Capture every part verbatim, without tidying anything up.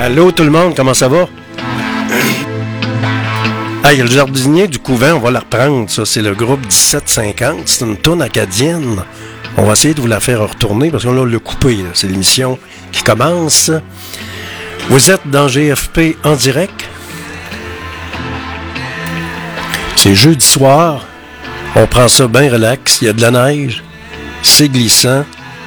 Allô tout le monde, comment ça va? Hey, le jardinier du couvent, on va la reprendre, ça. C'est le groupe dix-sept cinquante. C'est une toune acadienne. On va essayer de vous la faire retourner parce qu'on l'a coupé. Là. C'est l'émission qui commence. Vous êtes dans G F P en direct. C'est jeudi soir. On prend ça bien relax. Il y a de la neige. C'est glissant.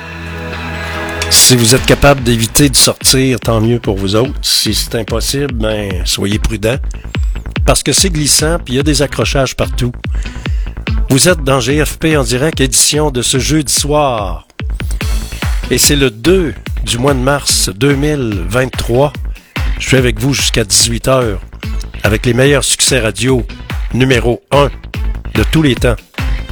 Si vous êtes capable d'éviter de sortir, tant mieux pour vous autres. Si c'est impossible, ben soyez prudents. Parce que c'est glissant, puis il y a des accrochages partout. Vous êtes dans G F P en direct, édition de ce jeudi soir. Et c'est le deux du mois de mars deux mille vingt-trois. Je suis avec vous jusqu'à dix-huit heures, avec les meilleurs succès radio numéro un de tous les temps.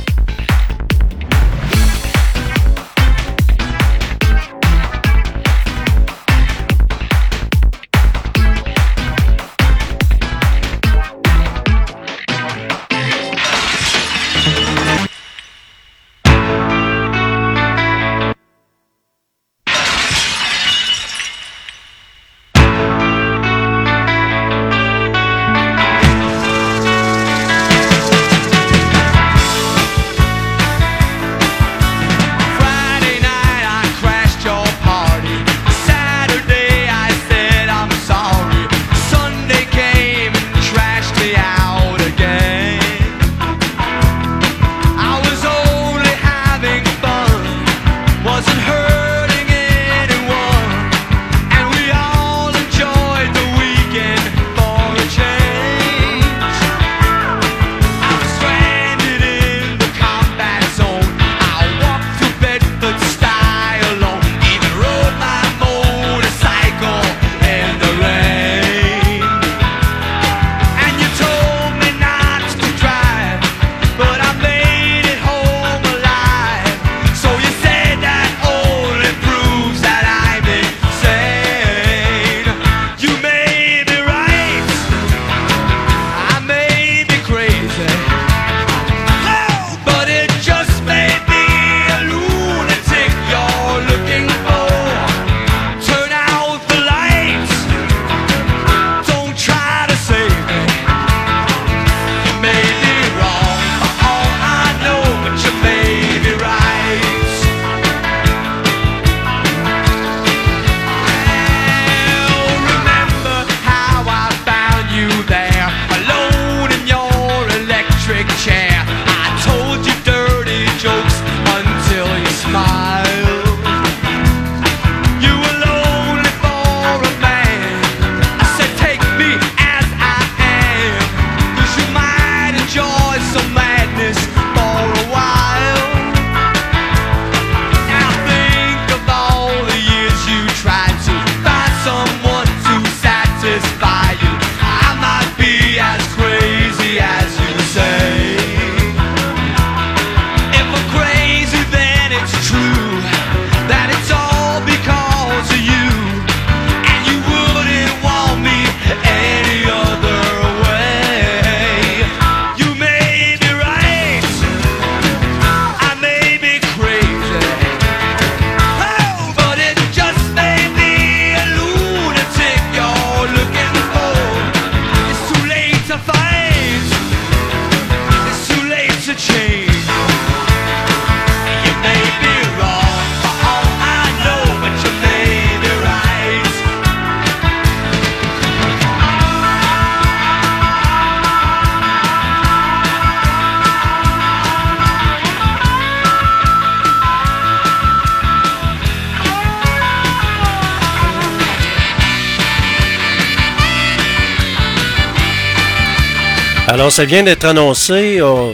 Alors, ça vient d'être annoncé, euh,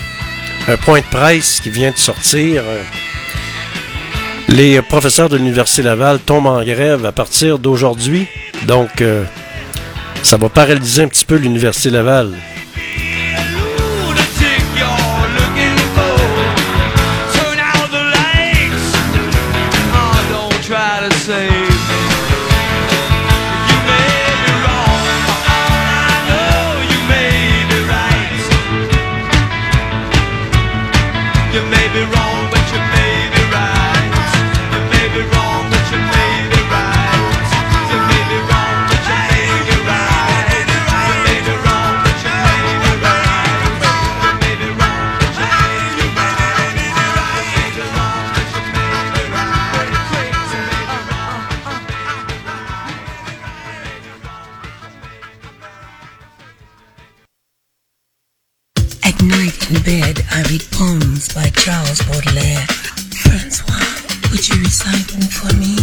un point de presse qui vient de sortir. Euh, les professeurs de l'Université Laval tombent en grève à partir d'aujourd'hui. Donc, euh, ça va paralyser un petit peu l'Université Laval. Wrong, but you may be right. You may be wrong. night in bed, I read poems by Charles Baudelaire. Francois, would you recite them for me?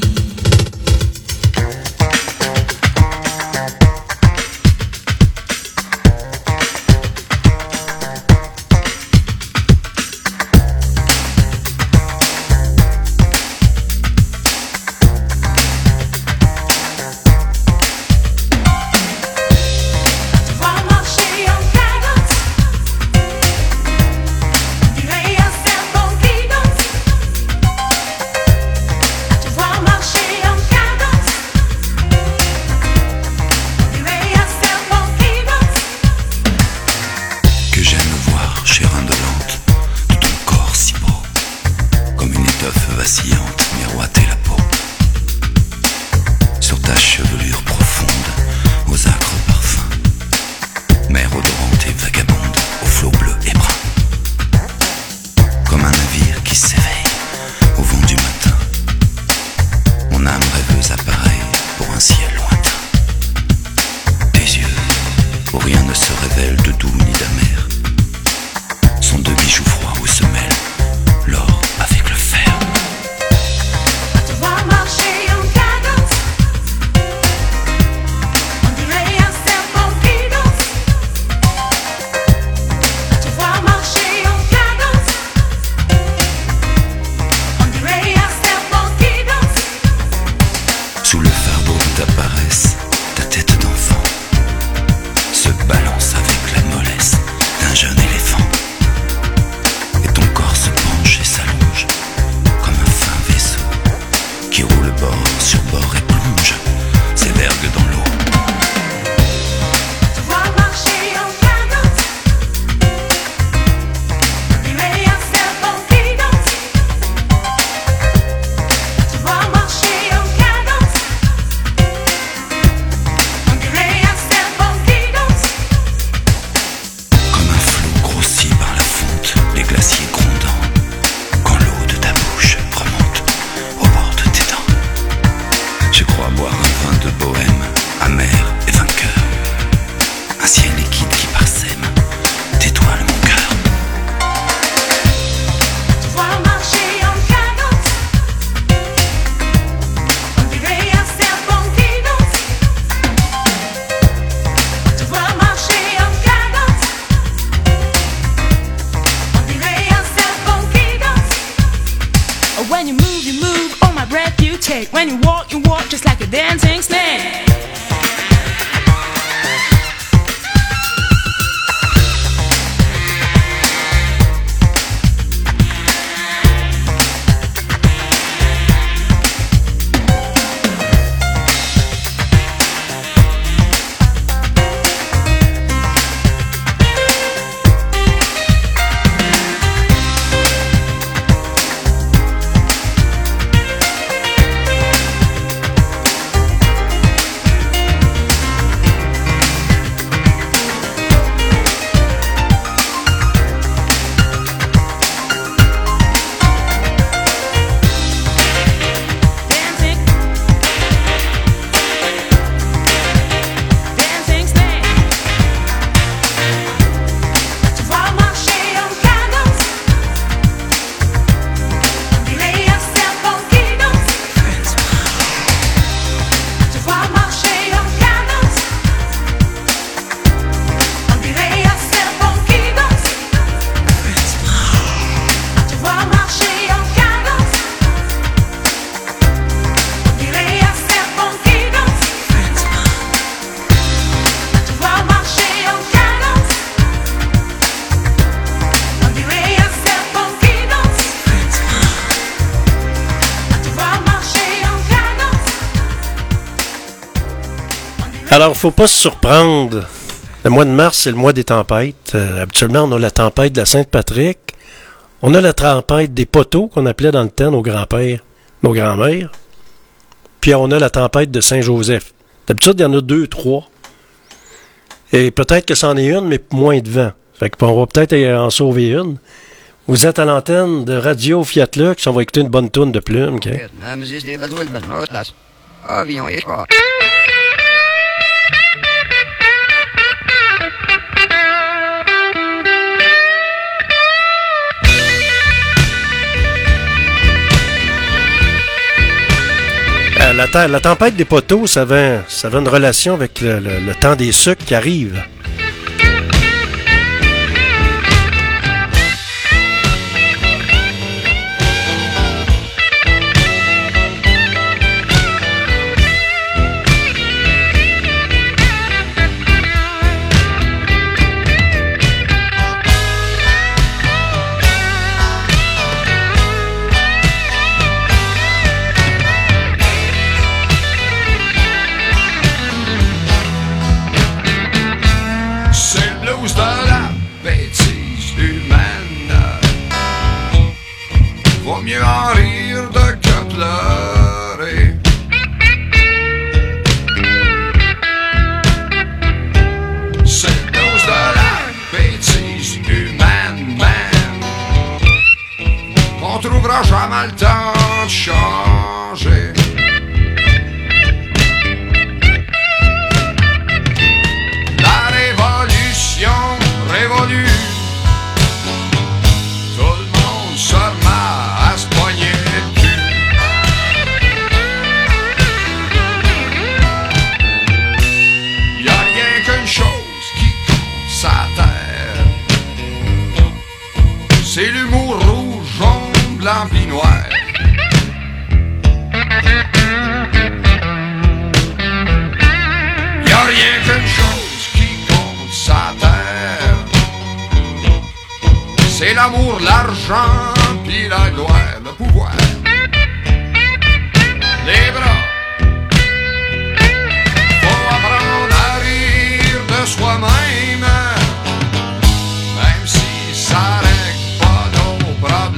Alors, faut pas se surprendre. Le mois de mars, c'est le mois des tempêtes. Euh, habituellement, on a la tempête de la Sainte-Patrick. On a la tempête des poteaux, qu'on appelait dans le temps nos grands-pères, nos grands-mères. Puis on a la tempête de Saint-Joseph. D'habitude, il y en a deux, trois. Et peut-être que c'en est une, mais moins de vent. Fait qu'on va peut-être en sauver une. Vous êtes à l'antenne de Radio Fiat Lux. On va écouter une bonne tourne de plumes. Okay? commentaire. La tempête des poteaux, ça avait, ça avait une relation avec le, le, le temps des sucres qui arrive. Mieux en rire de que pleurer. C'est le dose de la bêtise humaine, man. On trouvera jamais le temps de changer. La révolution révolue. Tout le monde se remet à se poigner le cul. Y'a rien qu'une chose qui compte sa terre. C'est l'humour rouge, jaune, blanc pis noir. Y'a rien qu'une chose qui compte sa terre. C'est l'amour, l'argent, puis la gloire, le pouvoir. Les bras. Faut apprendre à rire de soi-même, même si ça règle pas nos problèmes.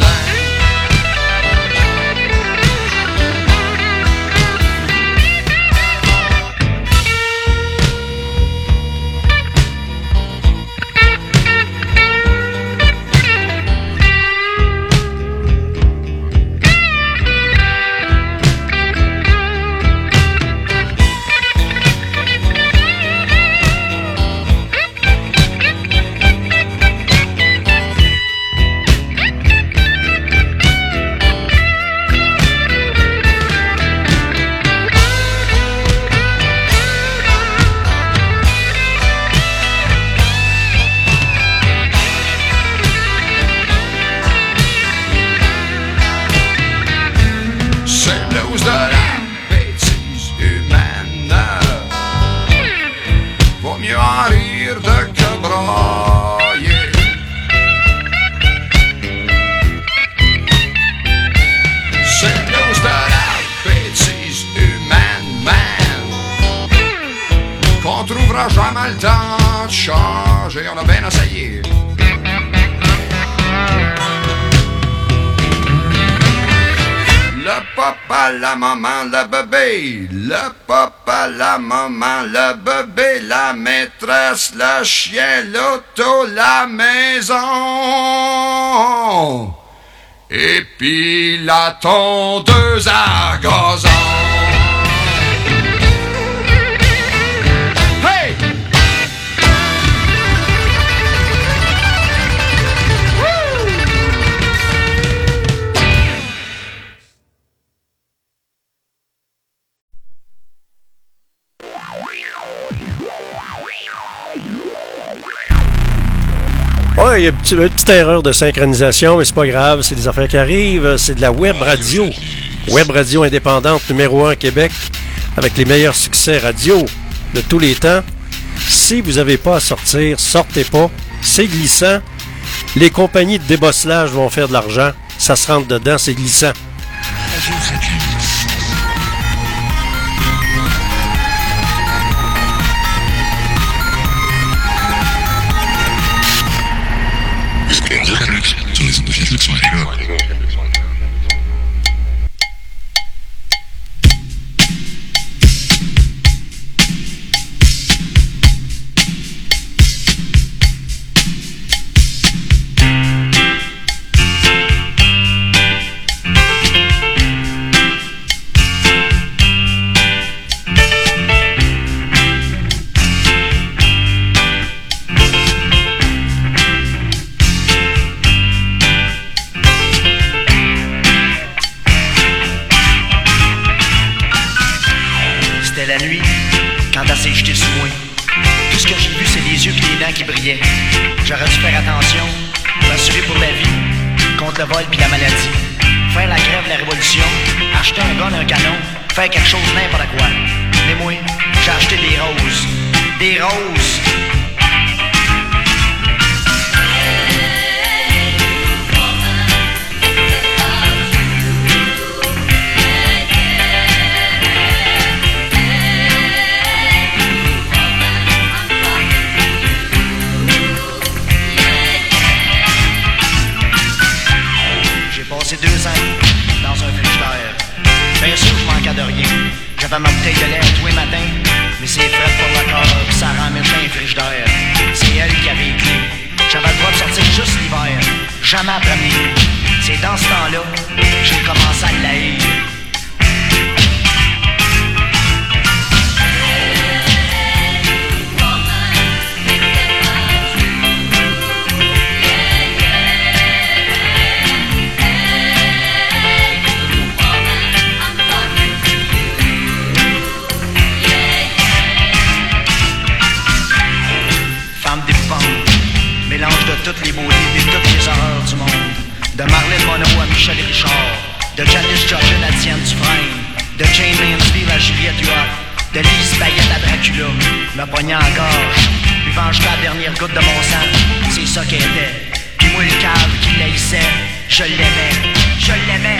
Jamais le temps de changer, on a bien essayé. Le papa, la maman, le bébé. Le papa, la maman, le bébé. La maîtresse, le chien, l'auto, la maison. Et puis la tondeuse à gazon. Ouais, il y a une petite, une petite erreur de synchronisation, mais c'est pas grave, c'est des affaires qui arrivent. C'est de la web radio. Web radio indépendante numéro un Québec, avec les meilleurs succès radio de tous les temps. Si vous n'avez pas à sortir, sortez pas. C'est glissant. Les compagnies de débosselage vont faire de l'argent. Ça se rentre dedans, c'est glissant. Sur les ondes de Fiat Luxon à Légor. mes dents qui brillaient. J'aurais dû faire attention, m'assurer pour la vie, contre le vol puis la maladie. Faire la grève, la révolution, acheter un gun, un canon, faire quelque chose, n'importe quoi. Mais moi, j'ai acheté des roses. Des roses. Passé deux ans dans un frigidaire. Bien sûr, je manquais de rien. J'avais ma bouteille de lait tous les matins, mais c'est frais pour le corps, pis ça rend méchant un frigidaire. C'est elle qui avait les clés. J'avais le droit de sortir juste l'hiver, jamais après minuit. C'est dans ce temps-là que j'ai commencé à l'haïr. Mélange de toutes les beautés et toutes les horreurs du monde. De Marilyn Monroe à Michel Richard, de Janis Joplin à Diane Dufresne, de Jane Mansfield à Juliette Huot, de Lise Bayette à Dracula, me pognait en gorge, buvant jusqu'à la dernière goutte de mon sang, c'est ça qu'elle était. Puis moi le cave qui l'haïssait, je l'aimais, je l'aimais.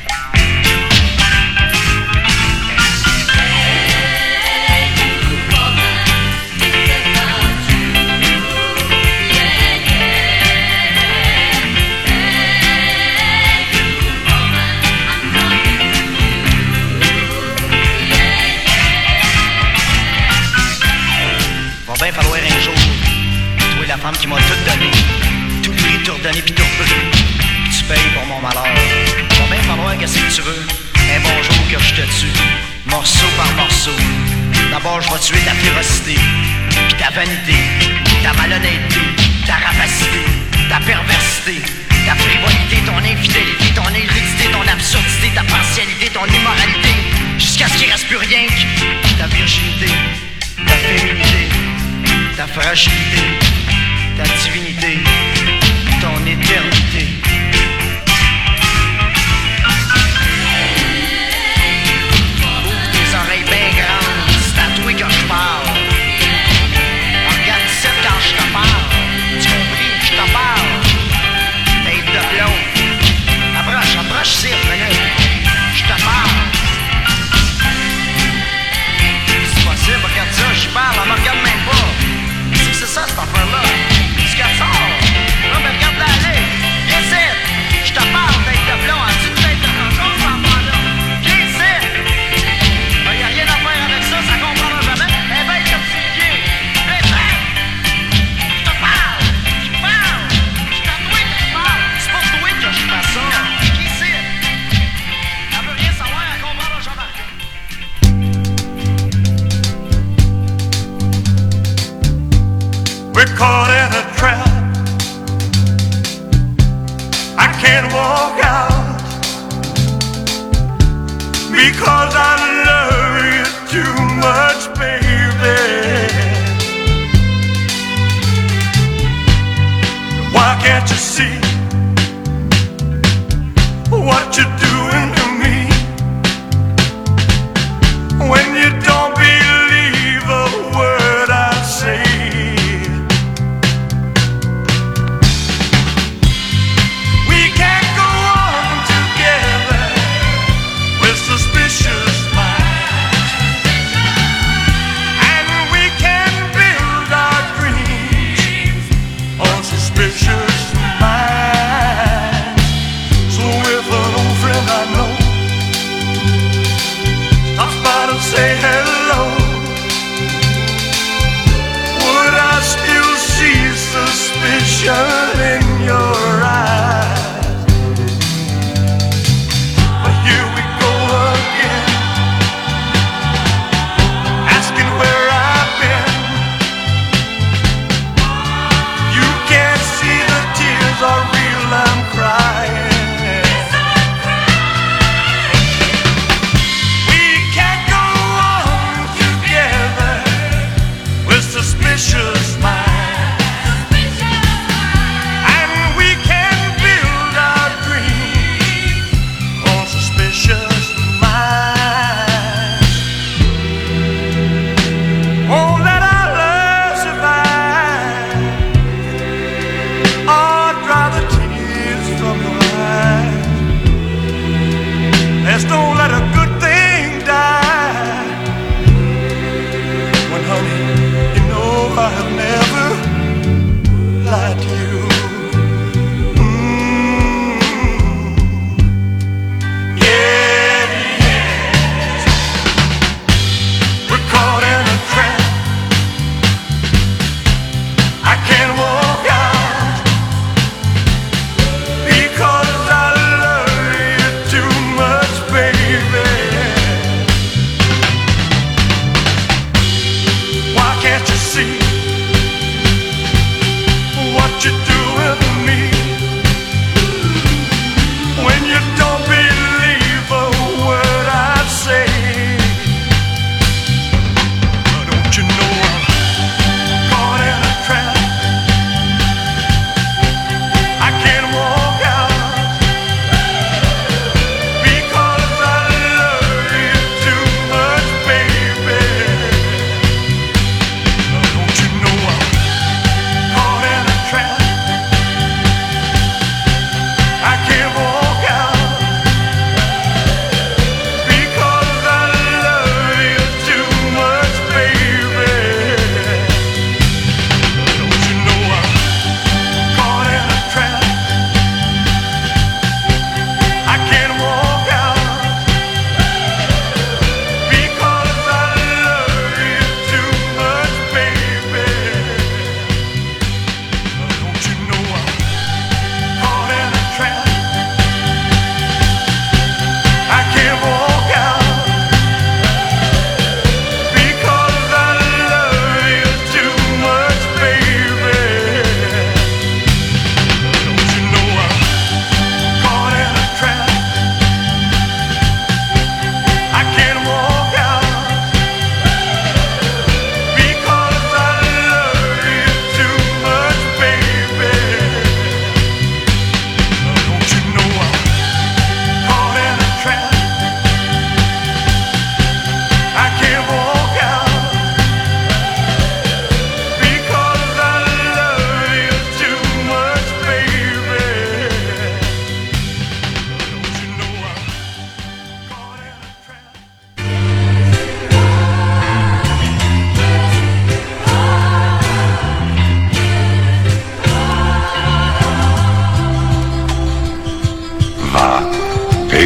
Va bien falloir un jour, toi la femme qui m'a tout donné, tout pris, tout redonné pis tout repris, que tu payes pour mon malheur. Va bien falloir qu'est-ce que tu veux, un bon jour que je te tue, morceau par morceau. D'abord je vais tuer ta férocité, pis ta vanité, ta malhonnêteté, ta rapacité, ta perversité, ta frivolité, ton infidélité, ton hérédité, ton absurdité, ta partialité, ton immoralité, jusqu'à ce qu'il reste plus rien que ta virginité, ta féminité, ta fragilité, ta divinité, ton éternité. Ouvre tes oreilles bien grandes, c'est à toi que je parle. Regarde ici quand je te parle, tu compris, je te parle. Tête de plomb, approche, approche ici, je te parle. C'est possible, regarde ça, je parle, elle me regarde même pas. C'est ça cette affaire-là. Ce qu'elle sort. Là, mais regarde-la aller. Viens ici. Je te parle, tête de plomb. As-tu une tête de cochon, cet enfant-là? Viens ici. Ben, y'a rien à faire avec ça, ça comprendra jamais. Eh ben, comme c'est bien. Viens ici. Je te parle. Je parle. Je t'en dois que je parle. C'est pas toi que je fais ça. Viens ici. Elle veut rien savoir, elle comprendra jamais rien. We're caught in a trap. I can't walk out because I love you too much, baby. Why can't you see what you're doing to me when you don't believe a word I say?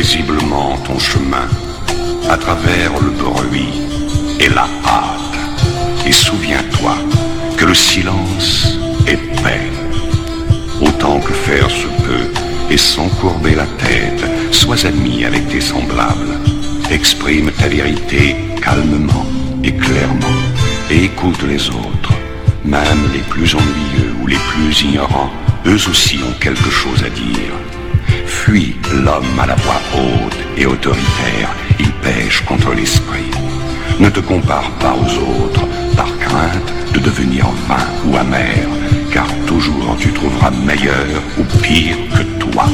paisiblement ton chemin, à travers le bruit et la hâte. Et souviens-toi que le silence est paix. Autant que faire se peut, et sans courber la tête, sois ami avec tes semblables. Exprime ta vérité calmement et clairement, et écoute les autres. Même les plus ennuyeux ou les plus ignorants, eux aussi ont quelque chose à dire. Fuis l'homme à la voix haute et autoritaire, il pêche contre l'esprit. Ne te compare pas aux autres, par crainte de devenir vain ou amer, car toujours tu trouveras meilleur ou pire que toi.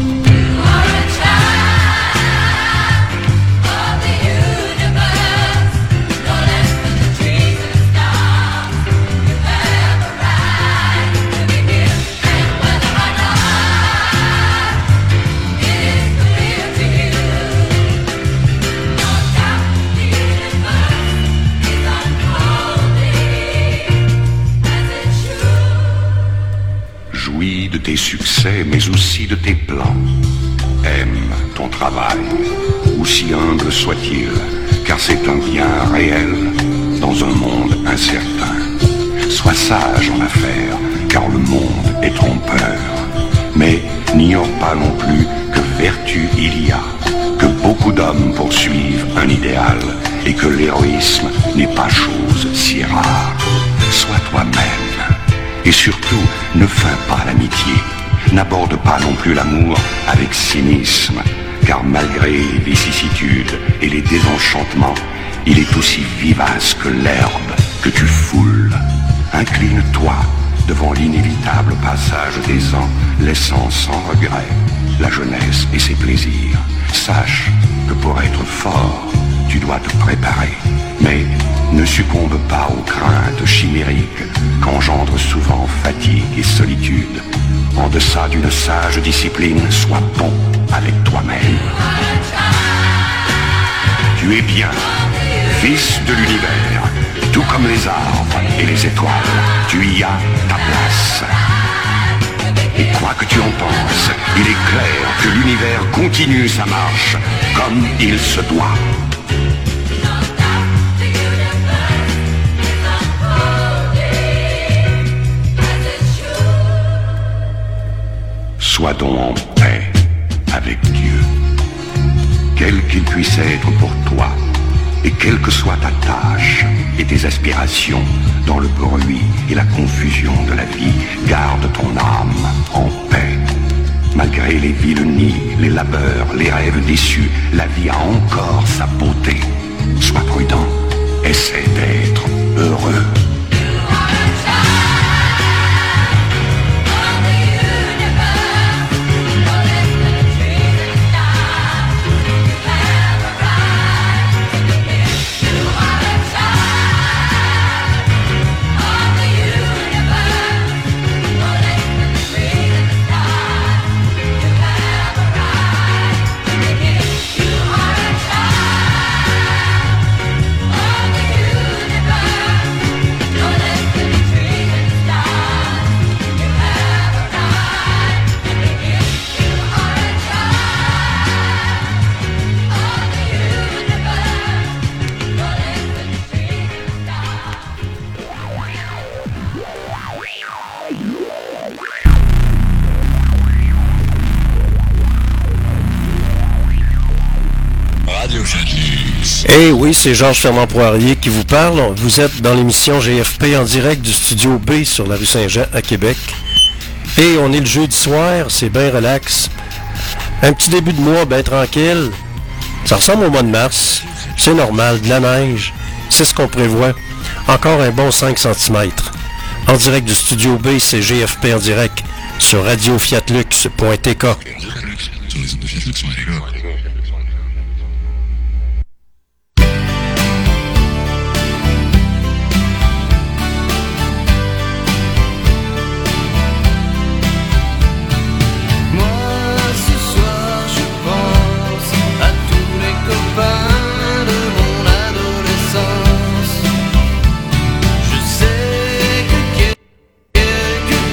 De tes succès, mais aussi de tes plans. Aime ton travail, aussi humble soit-il, car c'est un bien réel dans un monde incertain. Sois sage en affaires, car le monde est trompeur. Mais n'ignore pas non plus que vertu il y a, que beaucoup d'hommes poursuivent un idéal, et que l'héroïsme n'est pas chose si rare. Sois toi-même. Et surtout, ne feins pas l'amitié. N'aborde pas non plus l'amour avec cynisme, car malgré les vicissitudes et les désenchantements, il est aussi vivace que l'herbe que tu foules. Incline-toi devant l'inévitable passage des ans, laissant sans regret la jeunesse et ses plaisirs. Sache que pour être fort, tu dois te préparer, mais ne succombe pas aux craintes chimériques qu'engendrent souvent fatigue et solitude. En deçà d'une sage discipline, sois bon avec toi-même. Tu es bien, fils de l'univers, tout comme les arbres et les étoiles. Tu y as ta place. Et quoi que tu en penses, il est clair que l'univers continue sa marche comme il se doit. Sois donc en paix avec Dieu, quel qu'il puisse être pour toi, et quelle que soit ta tâche et tes aspirations, dans le bruit et la confusion de la vie, garde ton âme en paix. Malgré les vilenies, les labeurs, les rêves déçus, la vie a encore sa beauté. Sois prudent, essaie d'être heureux. Eh hey, oui, c'est Georges Fernand Poirier qui vous parle. Vous êtes dans l'émission G F P en direct du studio B sur la rue Saint-Jean à Québec. Et on est le jeudi soir, c'est bien relax. Un petit début de mois bien tranquille. Ça ressemble au mois de mars. C'est normal, de la neige. C'est ce qu'on prévoit. Encore un bon cinq centimètres. En direct du studio B, c'est G F P en direct sur radio fiat lux point t k.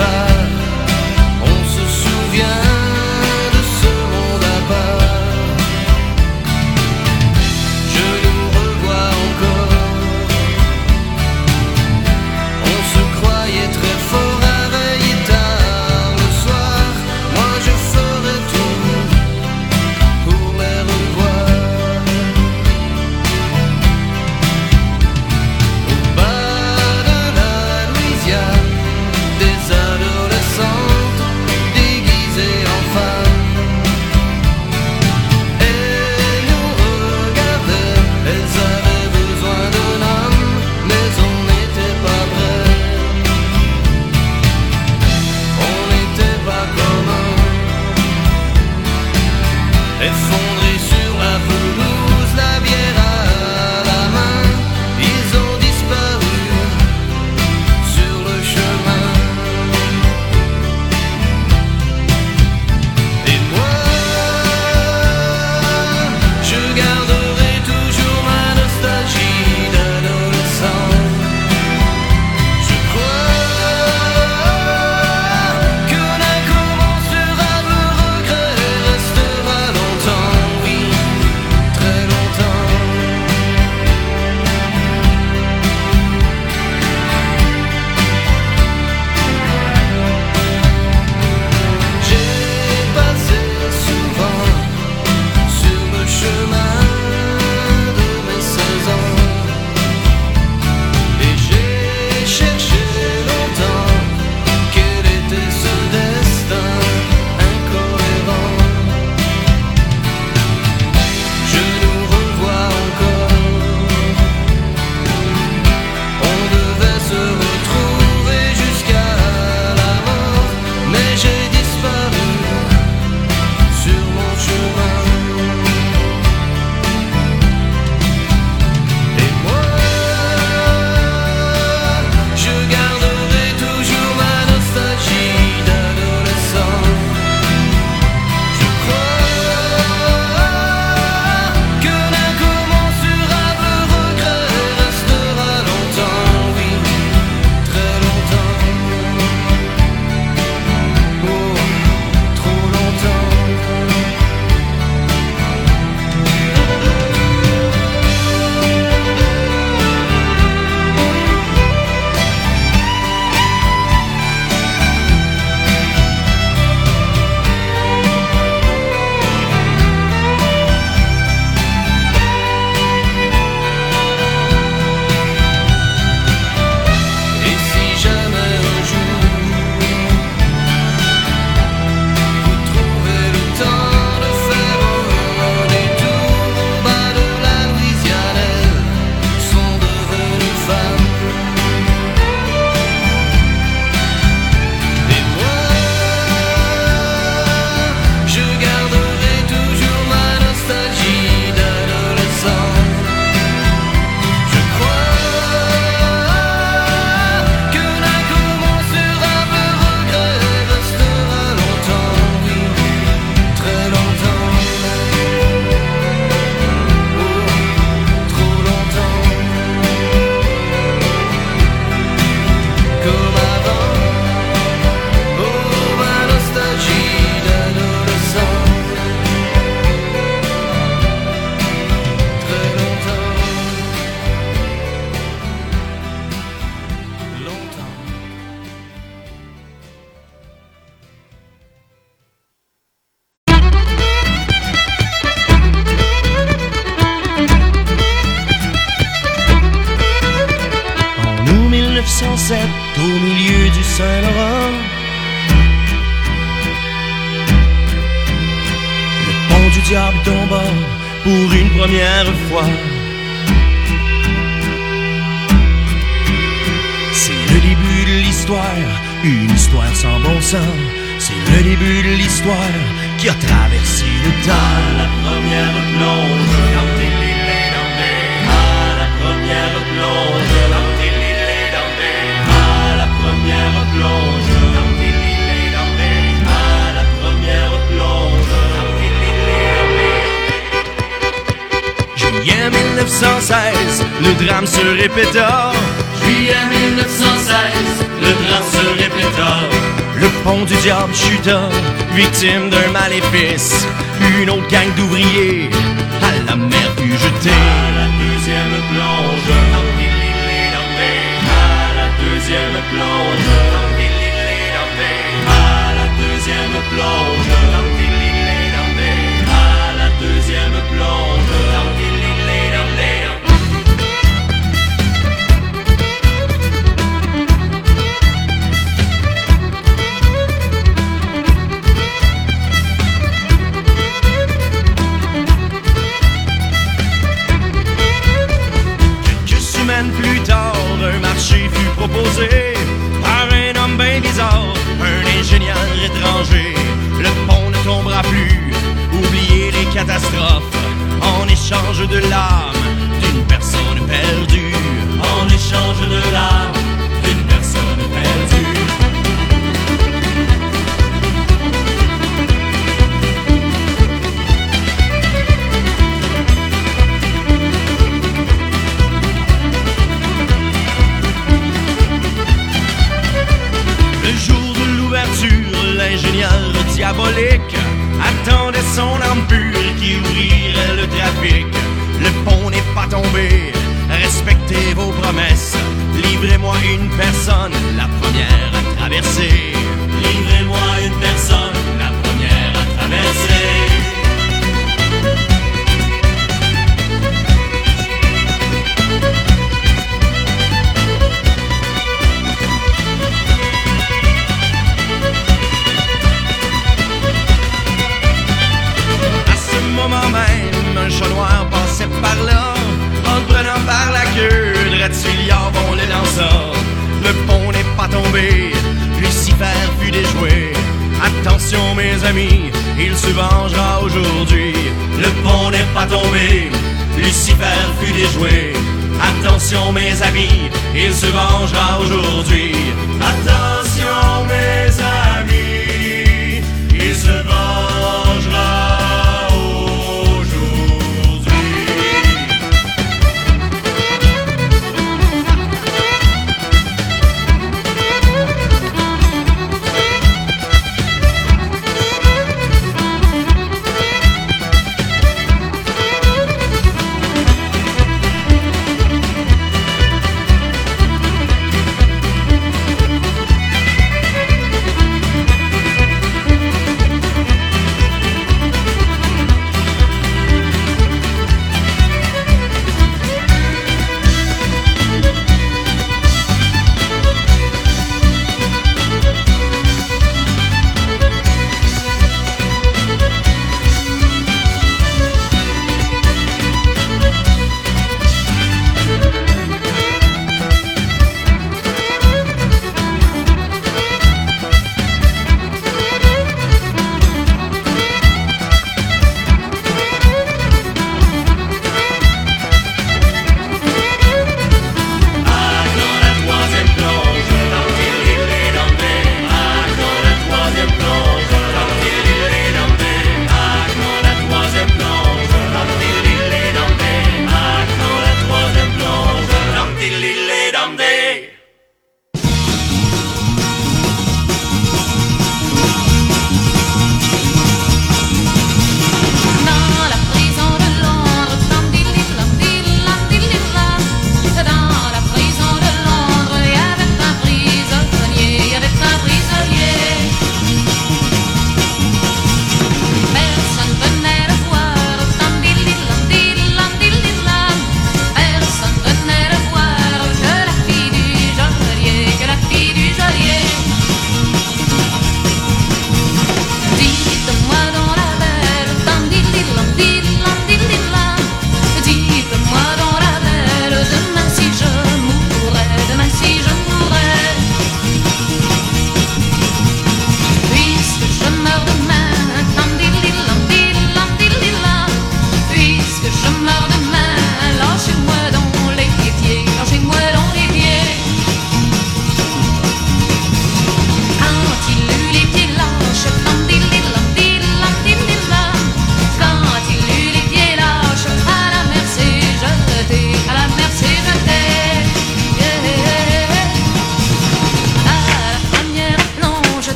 On se souvient de ce monde à part. soixante-sept au milieu du Saint-Laurent. Le pont du diable tomba pour une première fois. C'est le début de l'histoire, une histoire sans bon sens. C'est le début de l'histoire qui a traversé le temps. La première plonge, à la première plonge, à la première plonge, à la première plonge. Juillet mille neuf cent seize, le drame se répéta. Juillet mille neuf cent seize, le drame se répéta. Le pont du diable chuta, victime d'un maléfice. Une autre gang d'ouvriers à la mer fut jetée. À la deuxième plonge, à la deuxième plonge, à la deuxième plonge, à la deuxième plonge. Plus tard, un marché fut proposé par un homme bien bizarre, un ingénieur étranger. Le pont ne tombera plus, oubliez les catastrophes, en échange de l'âme d'une personne perdue. En échange de l'âme d'une personne perdue. L'ingénieur diabolique attendait son âme pure qui ouvrirait le trafic. Le pont n'est pas tombé, respectez vos promesses. Livrez-moi une personne, la première à traverser. Livrez-moi une personne, la première à traverser. Un chat noir passait par là, en le prenant par la queue, Dratuliard on le lança. Le pont n'est pas tombé, Lucifer fut déjoué. Attention mes amis, il se vengera aujourd'hui. Le pont n'est pas tombé, Lucifer fut déjoué. Attention mes amis, il se vengera aujourd'hui. Attention mes amis, il se vengera.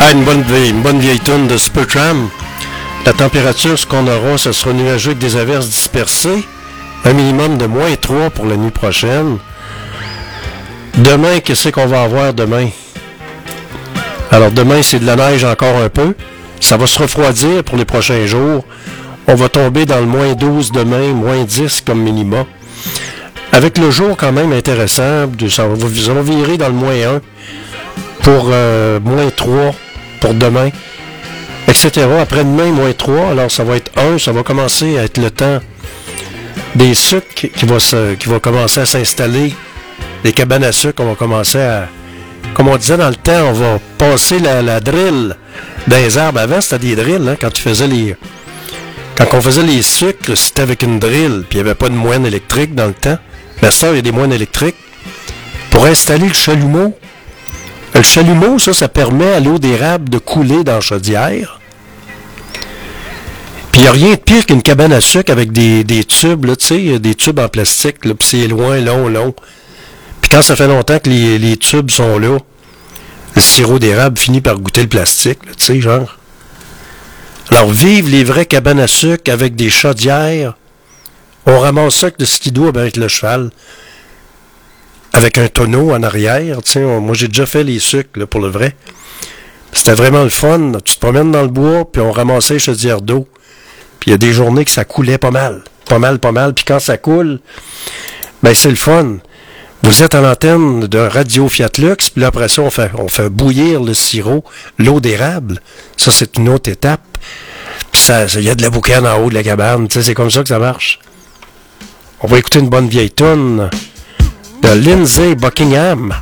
Ah, une bonne vieille, une bonne vieille toune de Supertramp. La température, ce qu'on aura, ce sera nuageux avec des averses dispersées. Un minimum de moins trois pour la nuit prochaine. Demain, qu'est-ce qu'on va avoir demain? Alors demain, c'est de la neige encore un peu. Ça va se refroidir pour les prochains jours. On va tomber dans le moins douze demain, moins dix comme minima. Avec le jour quand même intéressant, ça va, ça va virer dans le moins un pour euh, moins trois pour demain, et cetera. Après-demain, moins trois, alors ça va être un, ça va commencer à être le temps des sucres qui va, se, qui va commencer à s'installer, les cabanes à sucre, on va commencer à, comme on disait dans le temps, on va passer la, la drill dans les arbres. Avant, c'était des drills, hein, quand tu faisais les... Quand on faisait les sucres, c'était avec une drill, puis il n'y avait pas de moine électrique dans le temps. Mais ça, il y a des moines électriques. Pour installer le chalumeau, le chalumeau, ça, ça permet à l'eau d'érable de couler dans la chaudière. Puis il n'y a rien de pire qu'une cabane à sucre avec des, des tubes, là, tu sais, des tubes en plastique, là, puis c'est loin, long, long. Puis quand ça fait longtemps que les, les tubes sont là, le sirop d'érable finit par goûter le plastique, tu sais, genre. Alors, vive les vraies cabanes à sucre avec des chaudières. On ramasse ça avec le skido avec le cheval. Avec un tonneau en arrière, tu sais. Moi, j'ai déjà fait les sucres, là, pour le vrai. C'était vraiment le fun. Tu te promènes dans le bois, puis on ramassait les chaudières d'eau. Puis il y a des journées que ça coulait pas mal. Pas mal, pas mal. Puis quand ça coule, ben c'est le fun. Vous êtes à l'antenne de Radio Fiat Lux, puis là, après ça, on fait, on fait bouillir le sirop, l'eau d'érable. Ça, c'est une autre étape. Puis ça, il y a de la boucane en haut de la cabane. Tu sais, c'est comme ça que ça marche. On va écouter une bonne vieille toune de Lindsey Buckingham.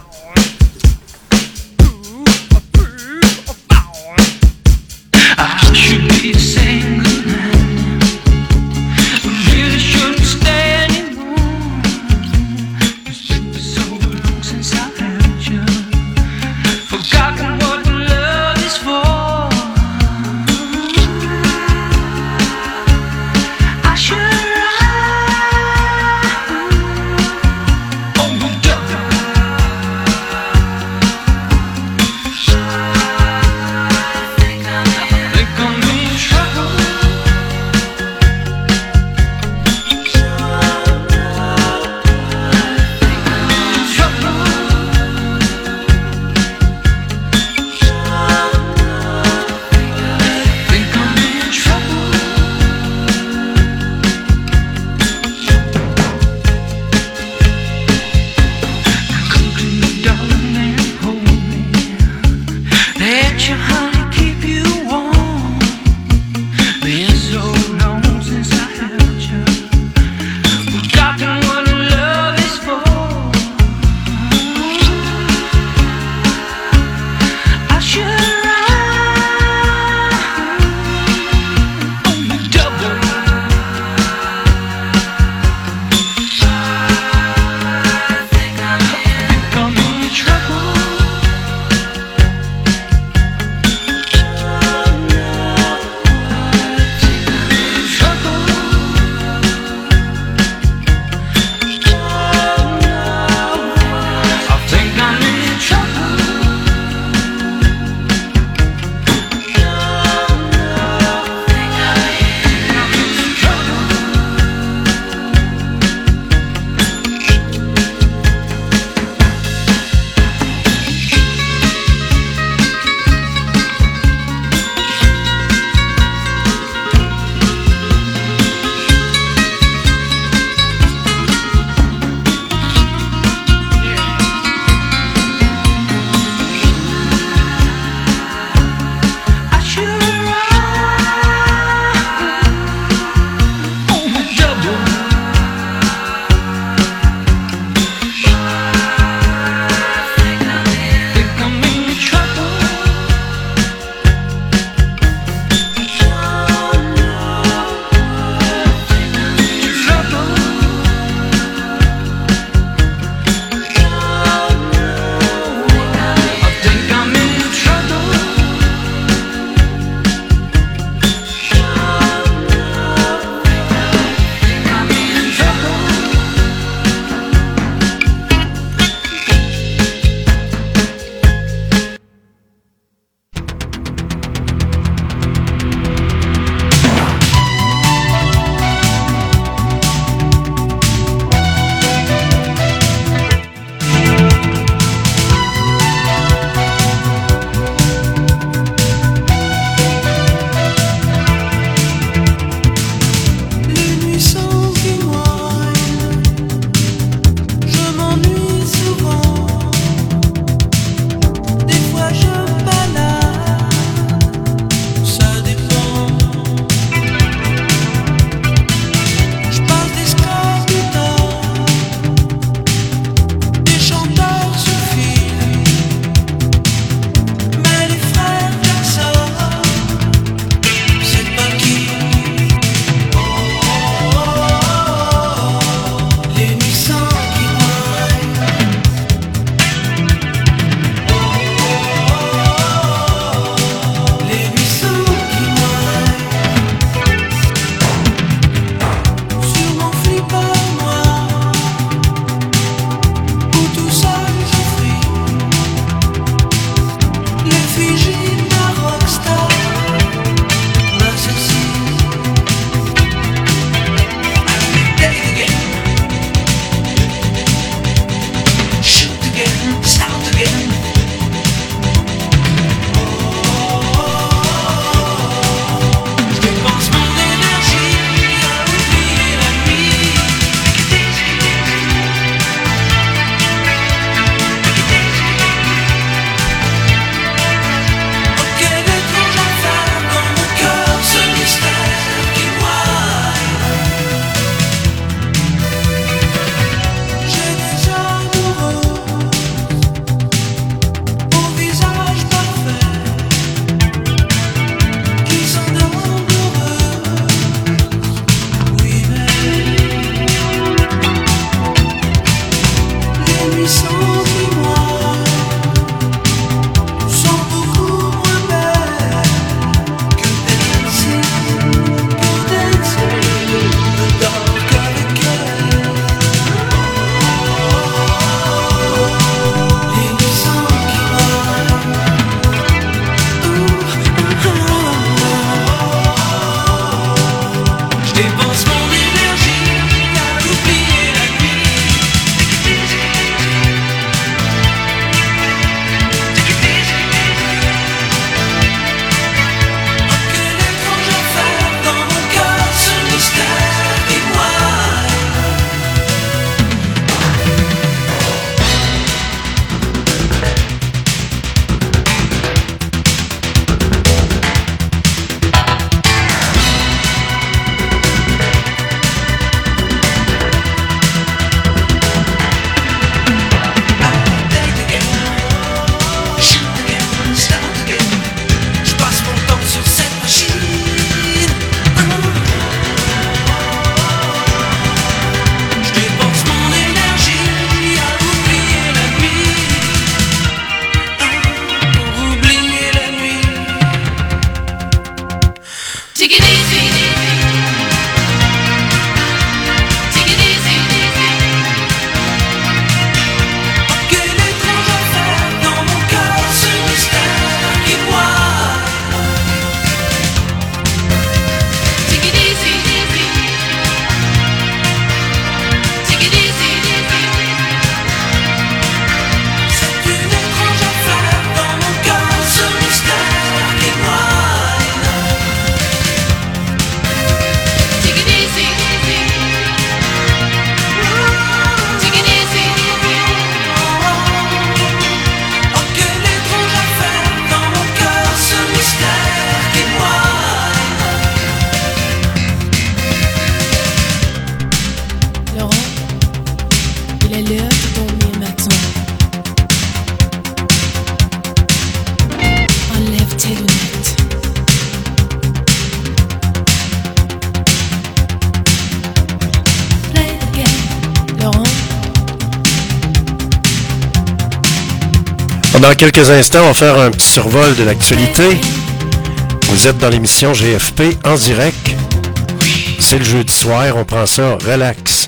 Dans quelques instants, on va faire un petit survol de l'actualité. Vous êtes dans l'émission G F P en direct. C'est le jeudi soir, on prend ça relax.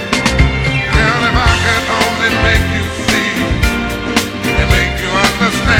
Understand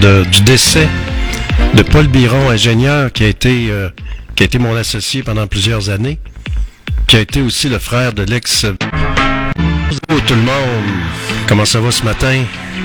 de, du décès de Paul Biron, ingénieur, qui a été euh, qui a été mon associé pendant plusieurs années, qui a été aussi le frère de l'ex... Bonjour tout le monde, comment ça va ce matin?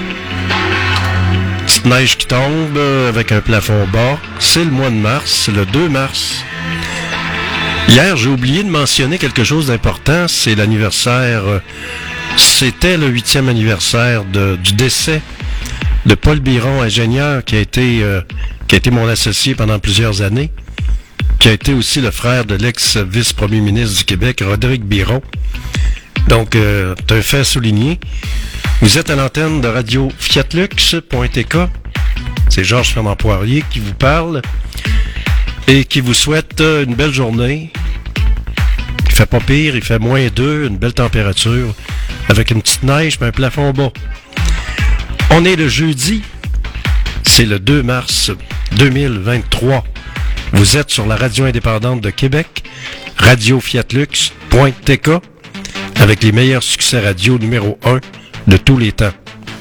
Petite neige qui tombe euh, avec un plafond bas. C'est le mois de mars, c'est le deux mars. Hier, j'ai oublié de mentionner quelque chose d'important, c'est l'anniversaire... Euh, c'était le huitième anniversaire de, du décès de Paul Biron, ingénieur, qui a été euh, qui a été mon associé pendant plusieurs années, qui a été aussi le frère de l'ex-vice-premier ministre du Québec, Rodrigue Biron. Donc, euh, c'est un fait à souligner. Vous êtes à l'antenne de radio fiatlux point t k. C'est Georges Fernand Poirier qui vous parle et qui vous souhaite une belle journée. Il fait pas pire, il fait moins deux, une belle température, avec une petite neige et un plafond bas. On est le jeudi, c'est le deux mars deux mille vingt-trois. Vous êtes sur la radio indépendante de Québec, radio fiatlux point t k, avec les meilleurs succès radio numéro un de tous les temps.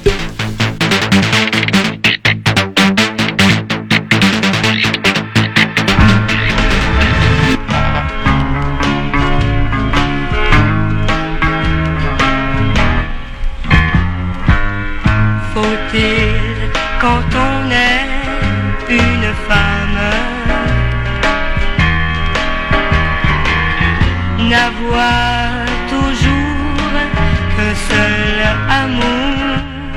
Faut-il, quand on est une femme, n'avoir toujours qu'un seul amour,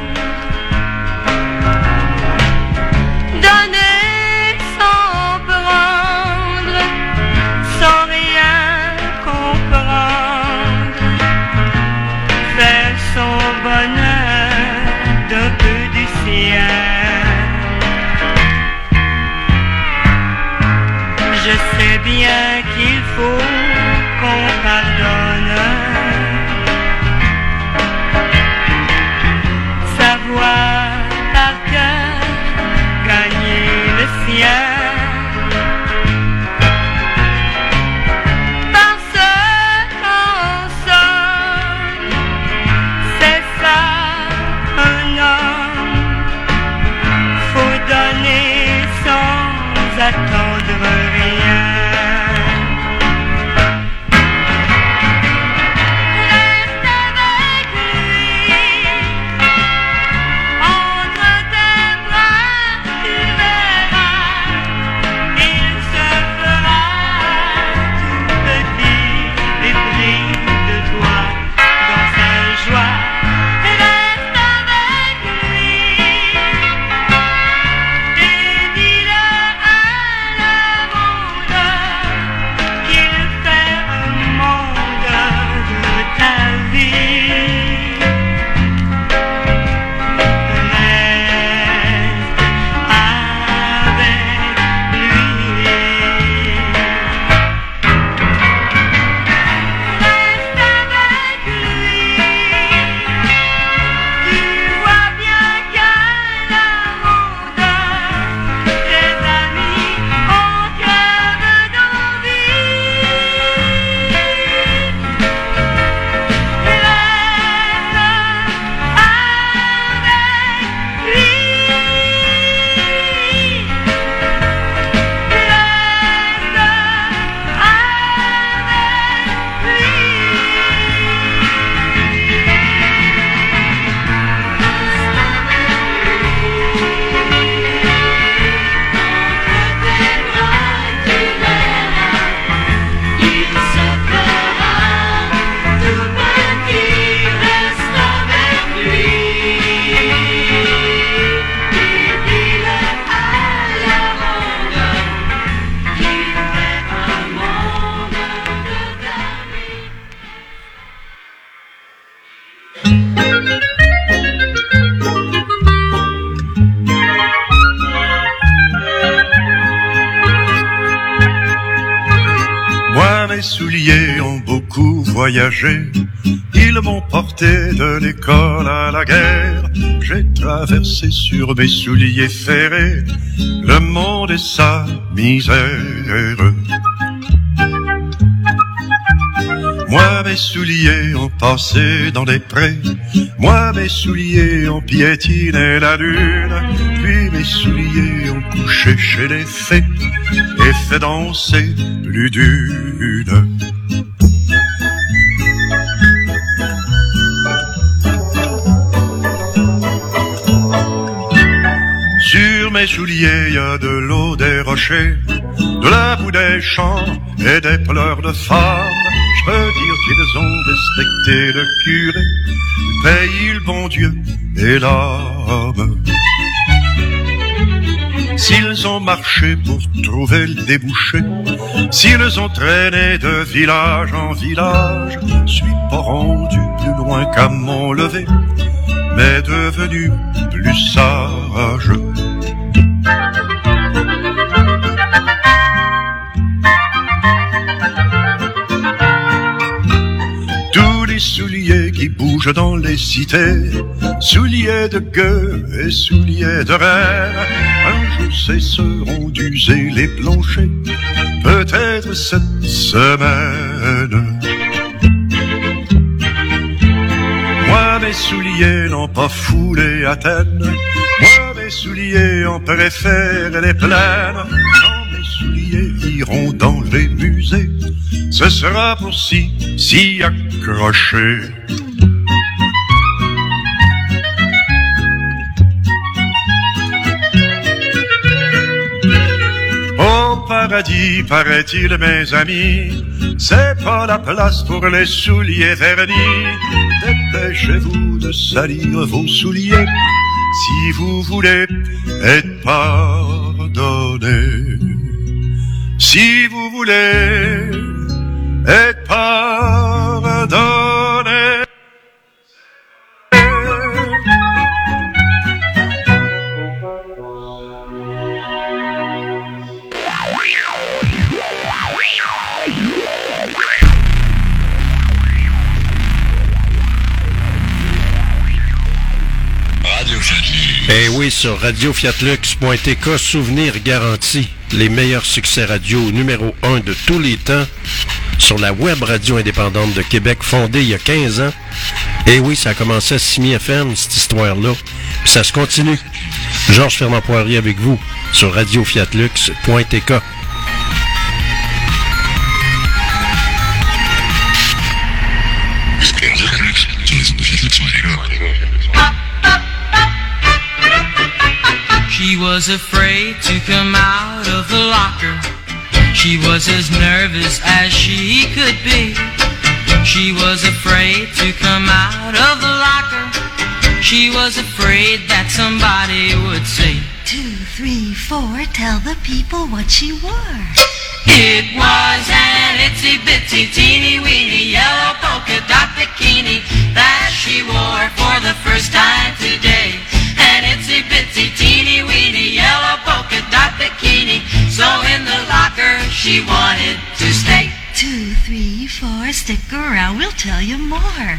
donner sans prendre, sans rien comprendre, faire son bonheur d'un peu du ciel. Je sais bien qu'il faut qu'on pardonne, savoir par cœur gagner le ciel, parce qu'en somme, c'est ça un homme, faut donner sans attendre rien. Mes souliers ont beaucoup voyagé, ils m'ont porté de l'école à la guerre. J'ai traversé sur mes souliers ferrés le monde et sa misère. Moi mes souliers ont passé dans les prés, moi mes souliers ont piétiné la lune, puis mes souliers ont couché chez les fées et fait danser plus d'une. Sur mes souliers, y a de l'eau des rochers, de la boue des champs et des pleurs de femmes. Je peux dire qu'ils ont respecté le curé, le pays, le bon Dieu et l'âme. S'ils ont marché pour trouver le débouché, s'ils ont traîné de village en village, je suis pas rendu plus loin qu'à mon lever, mais devenu plus sage. Tous les souliers qui bougent dans les cités, souliers de gueux et souliers de reine, un jour cesseront d'user les planchers, peut-être cette semaine. Moi mes souliers n'ont pas foulé Athènes, moi mes souliers en préfèrent les plaines. Quand mes souliers iront dans les musées, ce sera pour s'y, s'y accrocher. Au paradis, paraît-il, mes amis, c'est pas la place pour les souliers vernis. Dépêchez-vous de salir vos souliers si vous voulez être pardonné. Si vous voulez être pardonné. Eh oui, sur radio fiat lux point t k, souvenir garanti. Les meilleurs succès radio numéro un de tous les temps sur la web radio indépendante de Québec, fondée il y a quinze ans. Eh oui, ça a commencé à Simi F M, cette histoire-là. Puis ça se continue. Georges Fernand Poirier avec vous sur radio fiat lux point t k. She was afraid to come out of the locker. She was as nervous as she could be. She was afraid to come out of the locker. She was afraid that somebody would say, Two, three, four, tell the people what she wore. It was an itsy bitsy teeny weeny yellow polka dot bikini that she wore for the first time today. An itsy bitsy teeny weeny yellow polka dot bikini, so in the locker she wanted to stay. Two, three, four, stick around, we'll tell you more.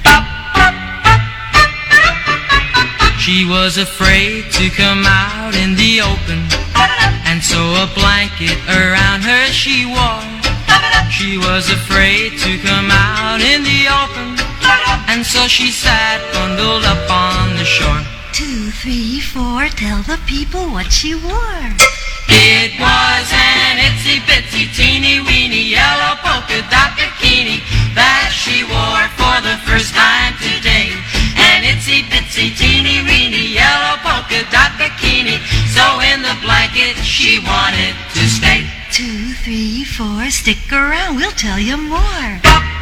She was afraid to come out in the open, and so a blanket around her she wore. She was afraid to come out in the open, and so she sat bundled up on the shore. Two, three, four, tell the people what she wore. It was an itsy bitsy teeny weeny yellow polka dot bikini that she wore for the first time today. An itsy bitsy teeny weeny yellow polka dot bikini, so in the blanket she wanted to stay. Two, three, four, stick around, we'll tell you more.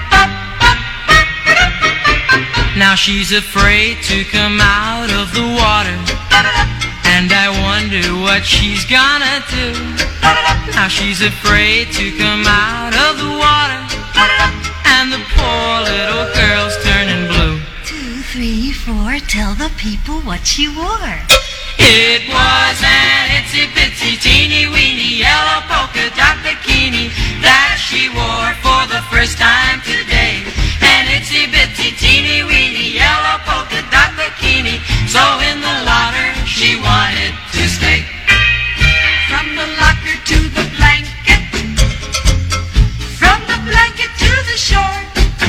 Now she's afraid to come out of the water, and I wonder what she's gonna do. Now she's afraid to come out of the water, and the poor little girl's turning blue. Two, three, four, tell the people what she wore. It was an itsy bitsy teeny weeny yellow polka dot bikini that she wore for the first time today. An itsy bitsy teeny weeny yellow polka dot bikini, so in the locker she wanted to stay. From the locker to the blanket, from the blanket to the shore,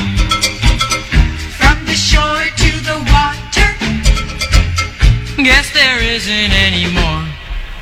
from the shore to the water. Guess there isn't any more.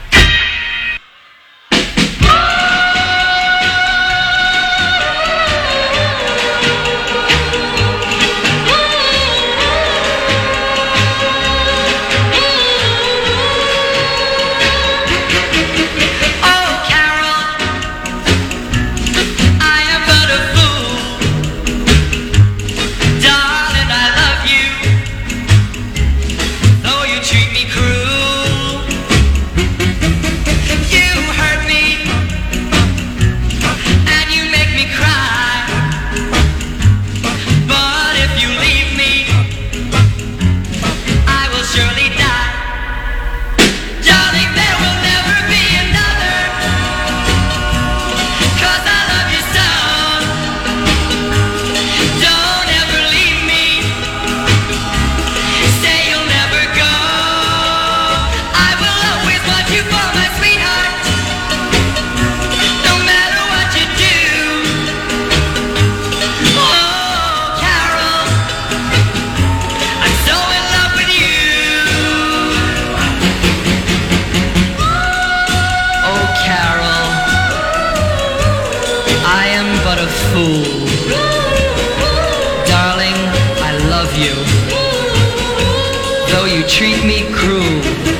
I am but a fool. Darling, I love you, though you treat me cruel.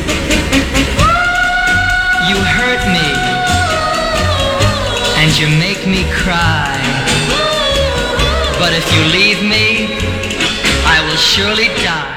You hurt me, and you make me cry. But if you leave me, I will surely die.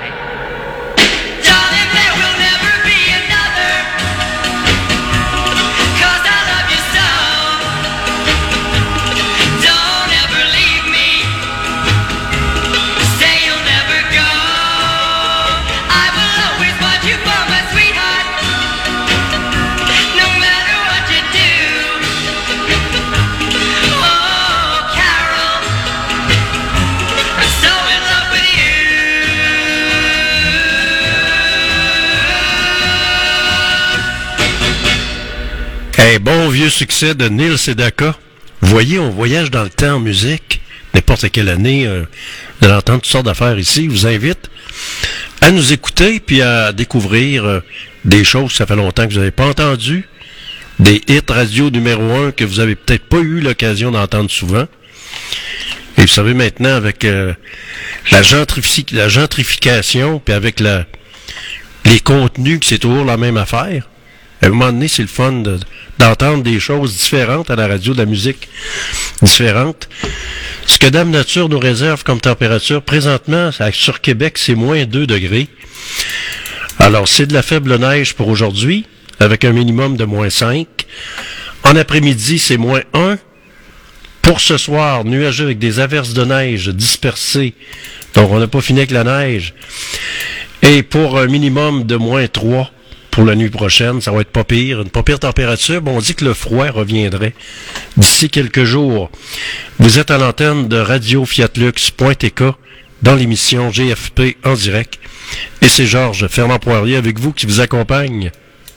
Un bon vieux succès de Neil Sedaka. Vous voyez, on voyage dans le temps en musique. N'importe quelle année, euh, vous allez entendre toutes sortes d'affaires ici. Je vous invite à nous écouter puis à découvrir euh, des choses que ça fait longtemps que vous n'avez pas entendues. Des hits radio numéro un que vous n'avez peut-être pas eu l'occasion d'entendre souvent. Et vous savez maintenant, avec euh, la, gentrifi- la gentrification puis avec la, les contenus, que c'est toujours la même affaire. À un moment donné, c'est le fun de, d'entendre des choses différentes à la radio, de la musique différente. Ce que Dame Nature nous réserve comme température, présentement, sur Québec, c'est moins deux degrés. Alors, c'est de la faible neige pour aujourd'hui, avec un minimum de moins cinq. En après-midi, c'est moins un. Pour ce soir, nuageux avec des averses de neige dispersées. Donc, on n'a pas fini avec la neige. Et pour un minimum de moins trois. Pour la nuit prochaine, ça va être pas pire, une pas pire température. Bon, on dit que le froid reviendrait d'ici quelques jours. Vous êtes à l'antenne de radio fiat lux point t k dans l'émission G F P en direct. Et c'est Georges Fernand Poirier avec vous qui vous accompagne.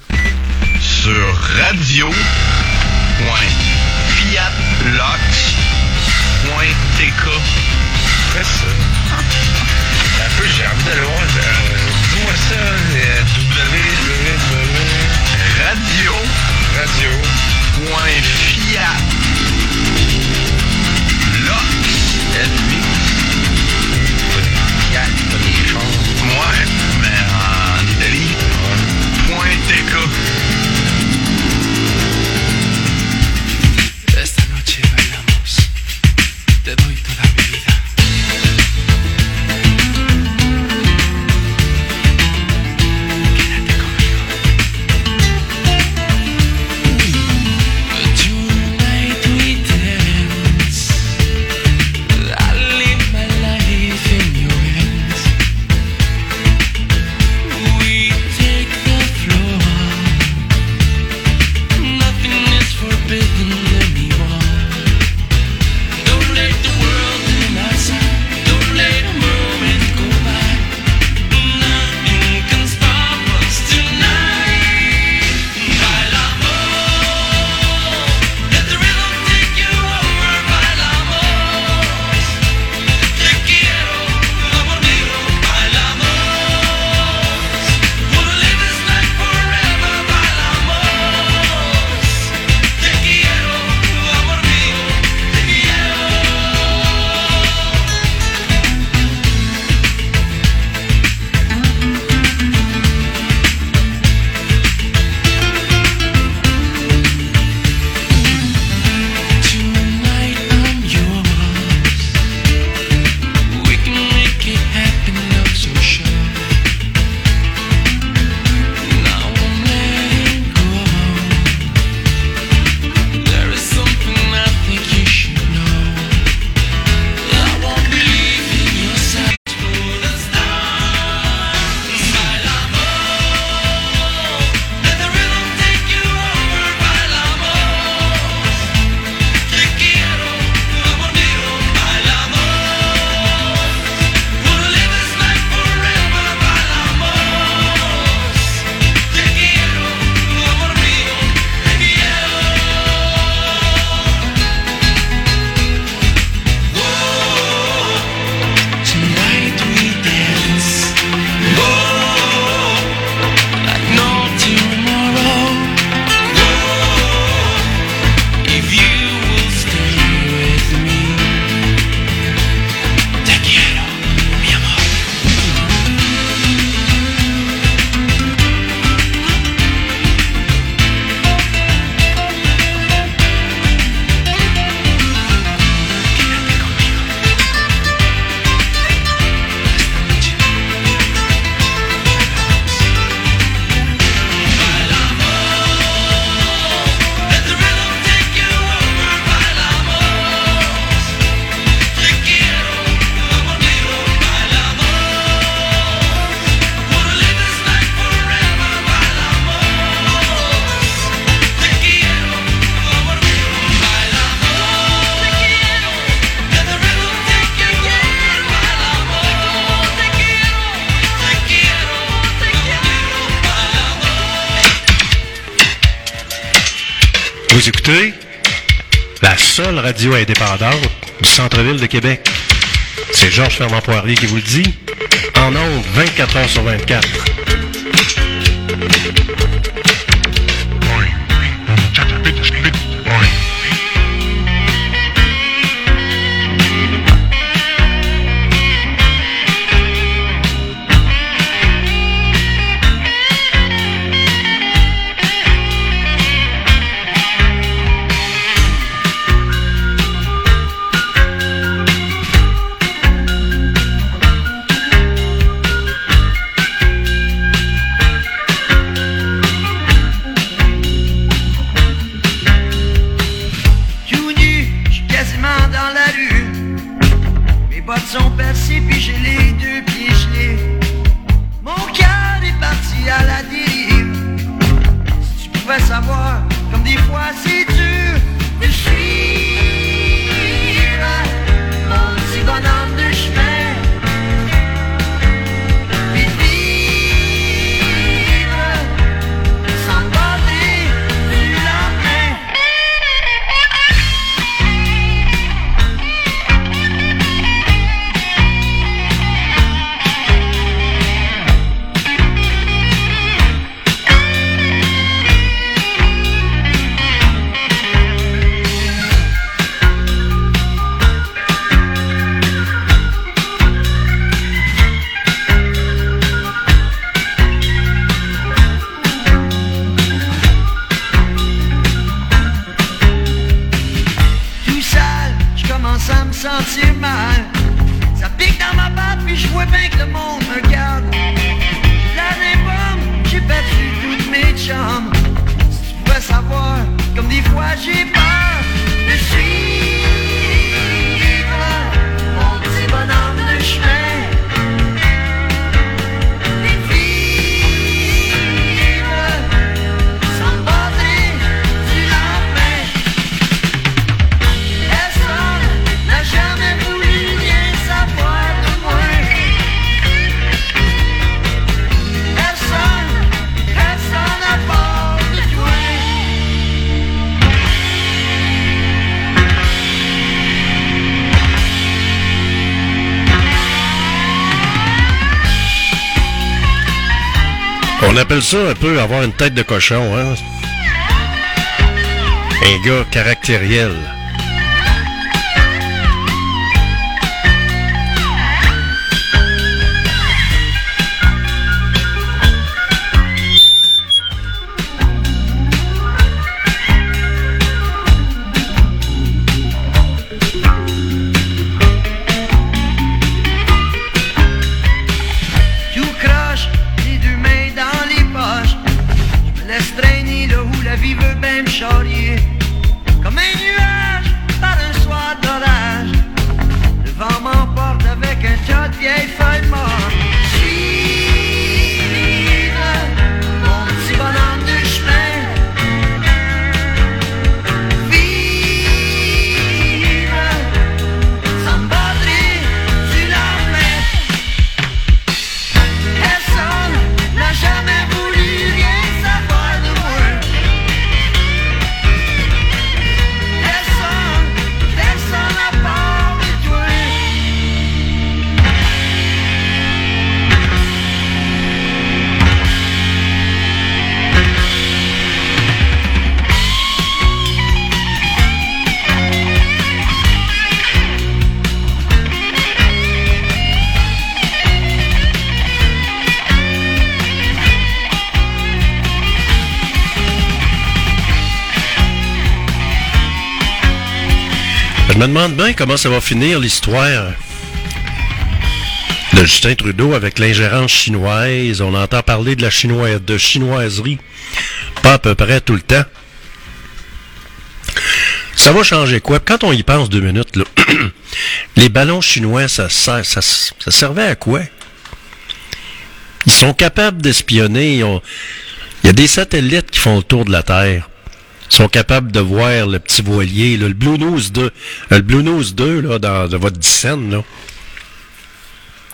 Sur radio point fiat lux point t k. Fais ça. Un peu, j'ai envie d'aller voir. Euh, dis-moi ça, euh, Radio, radio, point fiat, Lux, L-V, fiat, pas des choses. Ouais, mais en Italie, point T K. Vous écoutez la seule radio indépendante du centre-ville de Québec. C'est Georges Fernand Poirier qui vous le dit, en ondes vingt-quatre heures sur vingt-quatre. Sont percés puis j'ai les deux pieds gelés. Mon cœur est parti à la dérive. Si tu pouvais savoir comme des fois c'est dur de suivre mon petit bonhomme de chemin, puis de vivre sans me bander du lendemain. Ça me sentir mal. Ça pique dans ma patte puis je vois bien que le monde me regarde. J'ai la pomme, j'ai perdu toutes mes chambres. Si tu pouvais savoir comme des fois j'ai peur de suivre mon petit bonhomme de chemin. Et vivre sans me bander du lendemain. Personne n'a jamais voulu rien savoir de moi. Personne, personne à part de toi. On appelle ça un peu avoir une tête de cochon, hein? Un gars caractériel. Tout croche, les deux mains dans les poches. Je me laisse traîner là où la vie veut bien me charrier. Comme un nuage par un soir d'orage. Le vent m'emporte avec un tas de vieilles feuilles mortes. Suivre mon petit bonhomme de chemin. Vivre sans me bander du lendemain. Personne n'a jamais voulu rien savoir de moi. Personne, personne à part de toi. Je me demande bien comment ça va finir l'histoire de Justin Trudeau avec l'ingérence chinoise. On entend parler de la chinoise, de chinoiserie pas à peu près tout le temps. Ça va changer quoi? Quand on y pense deux minutes, là, les ballons chinois, ça, ça, ça, ça servait à quoi? Ils sont capables d'espionner. Ils ont... Il y a des satellites qui font le tour de la Terre. Ils sont capables de voir le petit voilier, là, le Blue Nose deux. Euh, le Blue Nose deux, là, dans, dans votre dixaine, là.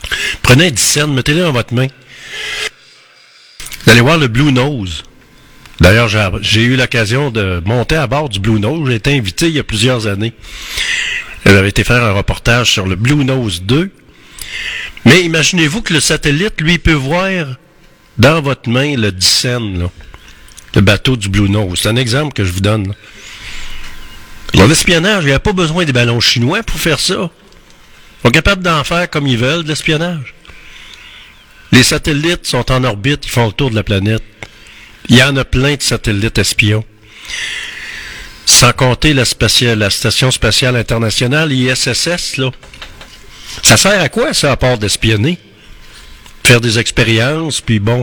Prenez un dixaine, mettez-le dans votre main. Vous allez voir le Blue Nose. D'ailleurs, j'ai, j'ai eu l'occasion de monter à bord du Blue Nose. J'ai été invité il y a plusieurs années. J'avais été faire un reportage sur le Blue Nose deux. Mais imaginez-vous que le satellite, lui, peut voir dans votre main le Dyssen, là, le bateau du Blue Nose. C'est un exemple que je vous donne. Là. Dans l'espionnage, il n'y a pas besoin des ballons chinois pour faire ça. Ils sont capables d'en faire comme ils veulent, de l'espionnage. Les satellites sont en orbite, ils font le tour de la planète. Il y en a plein de satellites espions. Sans compter la, spatiale, la Station spatiale internationale, I S S S, là. Ça sert à quoi, ça, à part d'espionner? Faire des expériences, puis bon.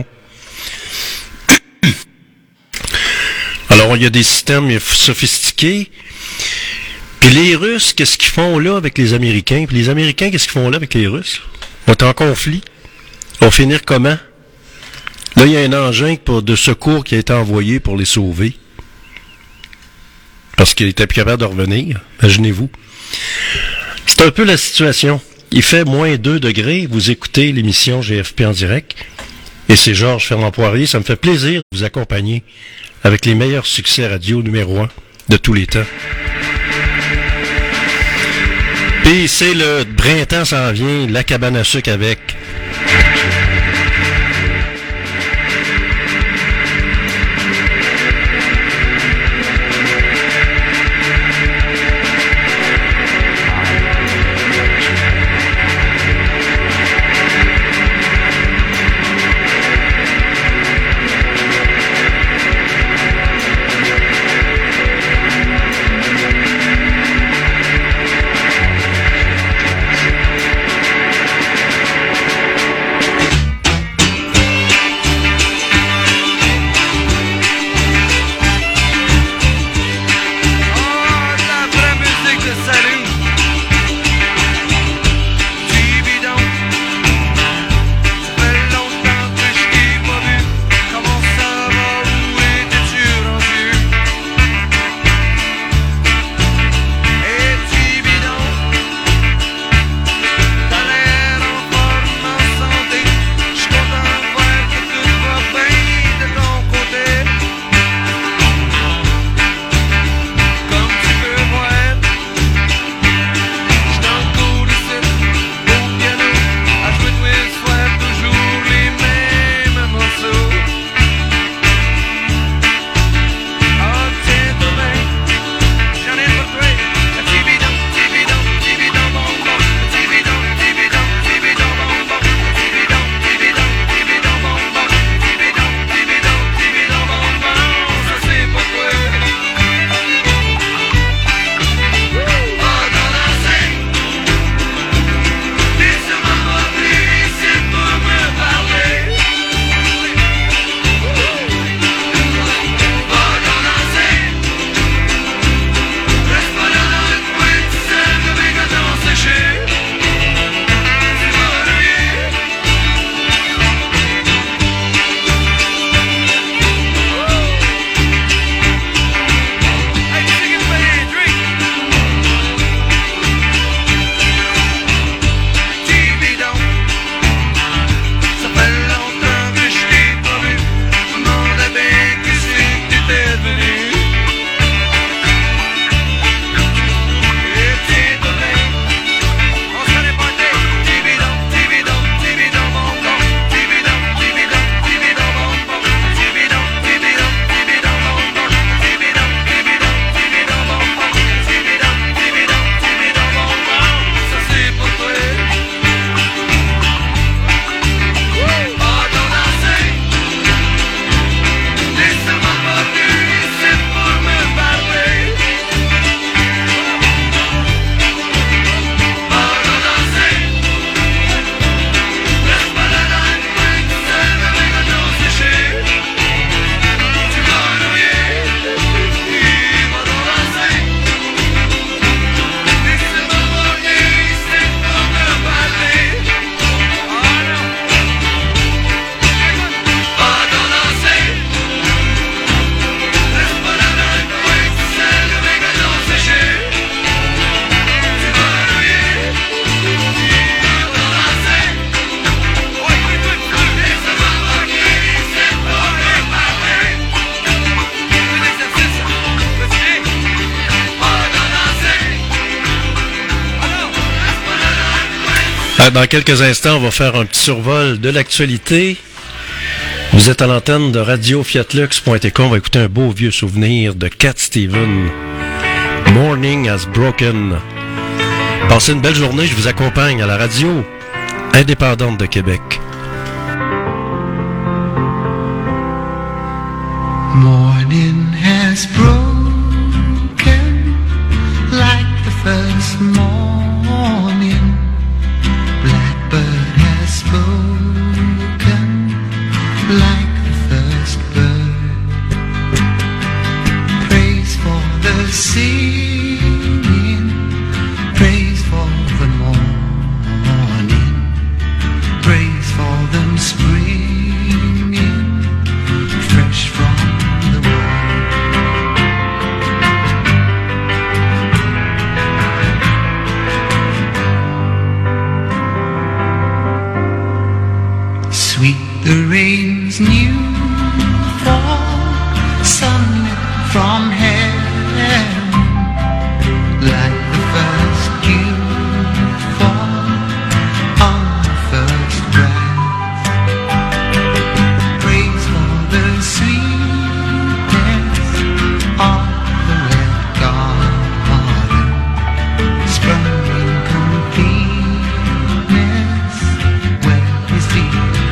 Alors, il y a des systèmes sophistiqués. Puis les Russes, qu'est-ce qu'ils font là avec les Américains? Puis les Américains, qu'est-ce qu'ils font là avec les Russes? On est en conflit. On va finir comment? Là, il y a un engin pour, de secours qui a été envoyé pour les sauver. Parce qu'il était plus capable de revenir. Imaginez-vous. C'est un peu la situation. Il fait moins deux degrés. Vous écoutez l'émission G F P en direct. Et c'est Georges Fernand-Poirier. Ça me fait plaisir de vous accompagner avec les meilleurs succès radio numéro un de tous les temps. Puis c'est le printemps s'en vient, la cabane à sucre avec... Dans quelques instants, on va faire un petit survol de l'actualité. Vous êtes à l'antenne de radio fiat lux point t com. On va écouter un beau vieux souvenir de Cat Stevens. Morning has broken. Passez une belle journée. Je vous accompagne à la radio indépendante de Québec. Morning has broken like the first morning. Blackbird has spoken like the first bird. Praise for the singing, praise for the morning, praise for them springing fresh from the world. Sweet the rain's new fall, sunlit from heaven, like the first dew fall on the first grass. Praise for the sweetness of the red garden, sprung in completeness where his feet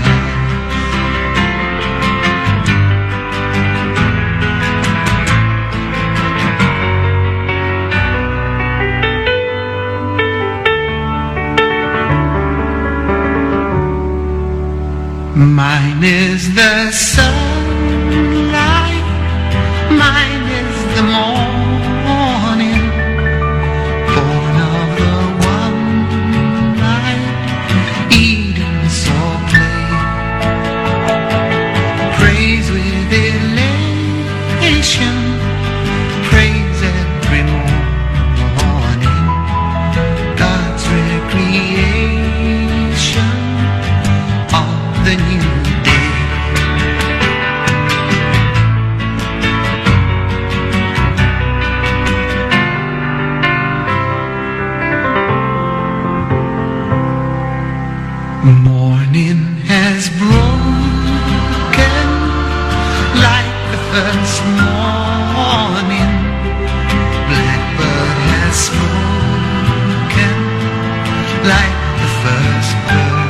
Mine is the sunlight, mine is the morning, born of the one light Eden saw play. Praise with elation, praise every morning, God's recreation of the new day. Morning has broken like the first morning. Blackbird has spoken like the first bird.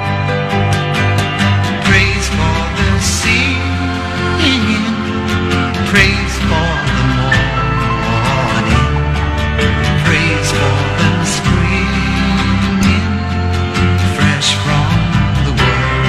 Praise for the singing, praise for the morning, praise for the springing fresh from the world.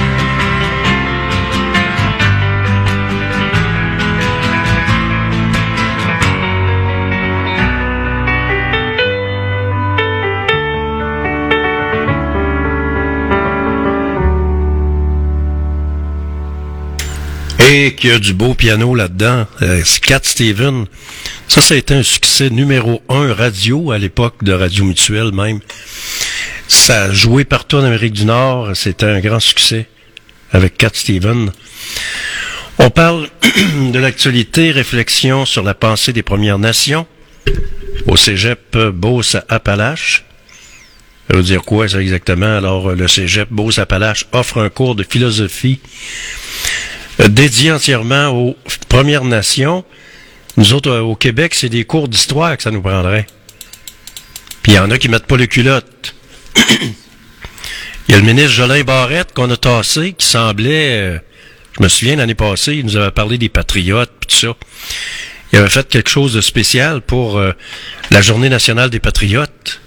Et qu'il y a du beau piano là-dedans. Euh, Cat Stevens. Ça, ça a été un succès numéro un radio à l'époque de Radio Mutuelle même. Ça a joué partout en Amérique du Nord. C'était un grand succès avec Cat Stevens. On parle de l'actualité, réflexion sur la pensée des Premières Nations au cégep Beauce-Appalaches. Ça veut dire quoi, ça, exactement? Alors, le cégep Beauce-Appalaches offre un cours de philosophie dédié entièrement aux Premières Nations. Nous autres, au Québec, c'est des cours d'histoire que ça nous prendrait. Puis il y en a qui mettent pas les culottes. Il y a le ministre Jolin Barrette qu'on a tassé, qui semblait, euh, je me souviens l'année passée, il nous avait parlé des patriotes, puis tout ça. Il avait fait quelque chose de spécial pour euh, la Journée nationale des patriotes.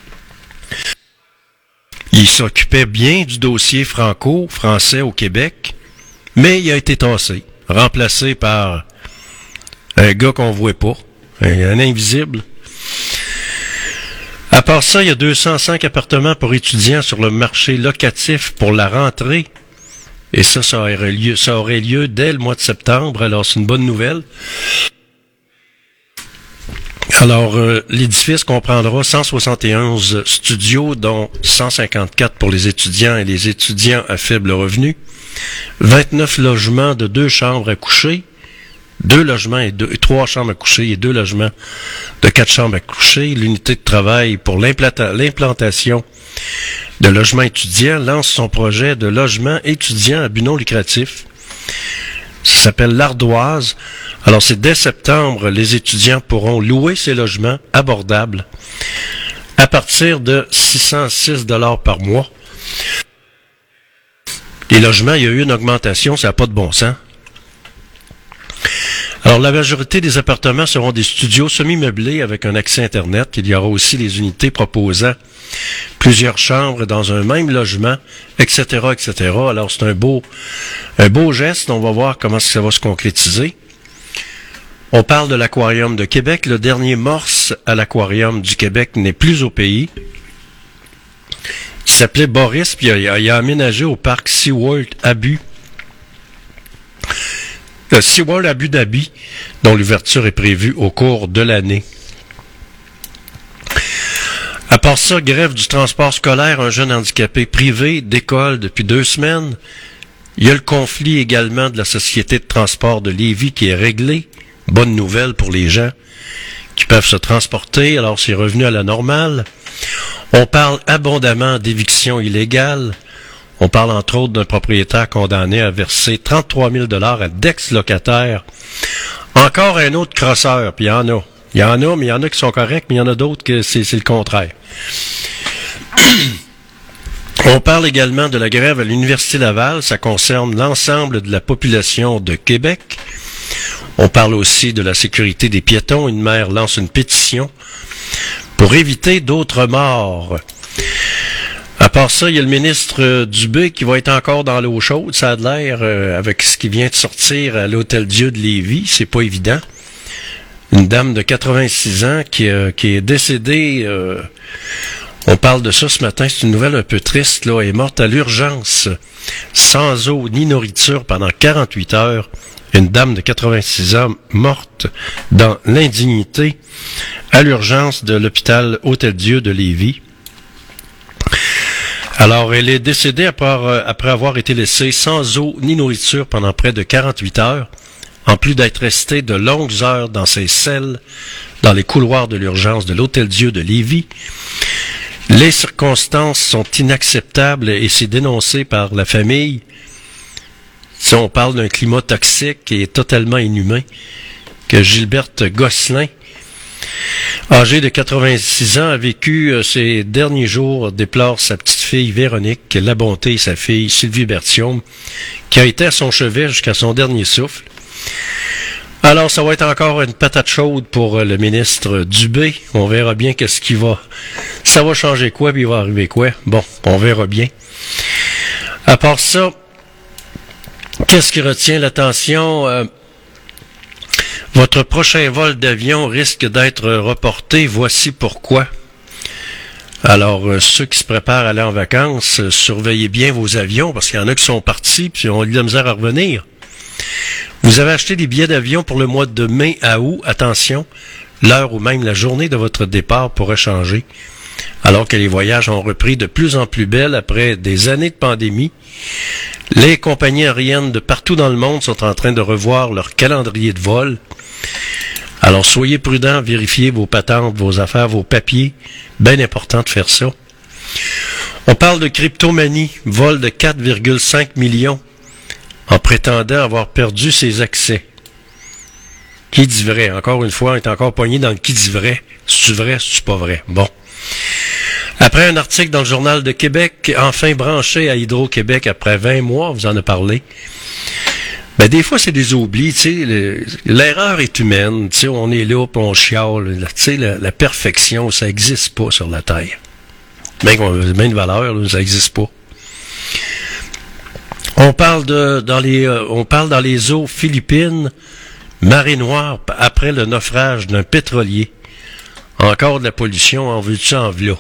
Il s'occupait bien du dossier franco-français au Québec, mais il a été tassé, remplacé par un gars qu'on voit pas, un, un invisible. À part ça, il y a deux cent cinq appartements pour étudiants sur le marché locatif pour la rentrée. Et ça, ça aurait lieu, ça aurait lieu dès le mois de septembre. Alors, c'est une bonne nouvelle. Alors, euh, l'édifice comprendra cent soixante et onze studios, dont cent cinquante-quatre pour les étudiants et les étudiants à faible revenu. vingt-neuf logements de deux chambres à coucher. Deux logements et deux, trois chambres à coucher et deux logements de quatre chambres à coucher. L'unité de travail pour l'implanta- l'implantation de logement étudiant lance son projet de logement étudiant à but non lucratif. Ça s'appelle l'Ardoise. Alors, c'est dès septembre, les étudiants pourront louer ces logements abordables à partir de six cent six dollars par mois. Les logements, il y a eu une augmentation, ça n'a pas de bon sens. Alors, la majorité des appartements seront des studios semi-meublés avec un accès Internet. Il y aura aussi les unités proposant plusieurs chambres dans un même logement, et cetera, et cetera. Alors, c'est un beau, un beau geste. On va voir comment ça va se concrétiser. On parle de l'Aquarium de Québec. Le dernier morse à l'Aquarium du Québec n'est plus au pays. Il s'appelait Boris, puis il a, il a aménagé au parc SeaWorld Abu. Le SeaWorld Abu Dhabi, dont l'ouverture est prévue au cours de l'année. À part ça, grève du transport scolaire, un jeune handicapé privé d'école depuis deux semaines. Il y a le conflit également de la Société de transport de Lévis qui est réglé. Bonne nouvelle pour les gens qui peuvent se transporter, alors c'est revenu à la normale. On parle abondamment d'éviction illégale. On parle entre autres d'un propriétaire condamné à verser trente-trois mille dollars à d'ex-locataires. Encore un autre crosseur, puis il y en a. Il y en a, mais il y en a qui sont corrects, mais il y en a d'autres que c'est, c'est le contraire. On parle également de la grève à l'Université Laval. Ça concerne l'ensemble de la population de Québec. On parle aussi de la sécurité des piétons. Une maire lance une pétition pour éviter d'autres morts. À part ça, il y a le ministre Dubé qui va être encore dans l'eau chaude, ça a l'air, euh, avec ce qui vient de sortir à l'Hôtel Dieu de Lévis, c'est pas évident. Une dame de quatre-vingt-six ans qui, euh, qui est décédée, euh, on parle de ça ce matin, c'est une nouvelle un peu triste, là, elle est morte à l'urgence, sans eau ni nourriture pendant quarante-huit heures. Une dame de quatre-vingt-six ans morte dans l'indignité à l'urgence de l'hôpital Hôtel Dieu de Lévis. Alors, elle est décédée après, après avoir été laissée sans eau ni nourriture pendant près de quarante-huit heures, en plus d'être restée de longues heures dans ses selles, dans les couloirs de l'urgence de l'Hôtel Dieu de Lévis. Les circonstances sont inacceptables et c'est dénoncé par la famille. Si on parle d'un climat toxique qui est totalement inhumain, que Gilberte Gosselin, âgée de quatre-vingt-six ans, a vécu euh, ces derniers jours, déplore sa petite-fille Véronique Labonté et sa fille Sylvie Berthiaume, qui a été à son chevet jusqu'à son dernier souffle. Alors, ça va être encore une patate chaude pour euh, le ministre Dubé. On verra bien qu'est-ce qui va... Ça va changer quoi, puis il va arriver quoi. Bon, on verra bien. À part ça, qu'est-ce qui retient l'attention? Euh, Votre prochain vol d'avion risque d'être reporté. Voici pourquoi. Alors, euh, ceux qui se préparent à aller en vacances, euh, surveillez bien vos avions, parce qu'il y en a qui sont partis, puis ont eu de la misère à revenir. Vous avez acheté des billets d'avion pour le mois de mai à août. Attention, l'heure ou même la journée de votre départ pourrait changer. Alors que les voyages ont repris de plus en plus belles après des années de pandémie, les compagnies aériennes de partout dans le monde sont en train de revoir leur calendrier de vol. Alors soyez prudents, vérifiez vos patentes, vos affaires, vos papiers. Bien important de faire ça. On parle de cryptomanie, vol de quatre virgule cinq millions en prétendant avoir perdu ses accès. Qui dit vrai? Encore une fois, on est encore pogné dans le qui dit vrai. C'est-tu vrai, c'est-tu pas vrai? Bon. Après un article dans le Journal de Québec, enfin branché à Hydro-Québec après vingt mois, vous en avez parlé. Ben, des fois, c'est des oublis, tu sais, le, l'erreur est humaine, tu sais, on est là, puis on chiale, tu sais, la, la perfection, ça n'existe pas sur la Terre. Même qu'on a bien de valeur, là, ça n'existe pas. On parle de, dans les, euh, on parle dans les eaux philippines, marée noire, après le naufrage d'un pétrolier. Encore de la pollution, en veux-tu en v'là.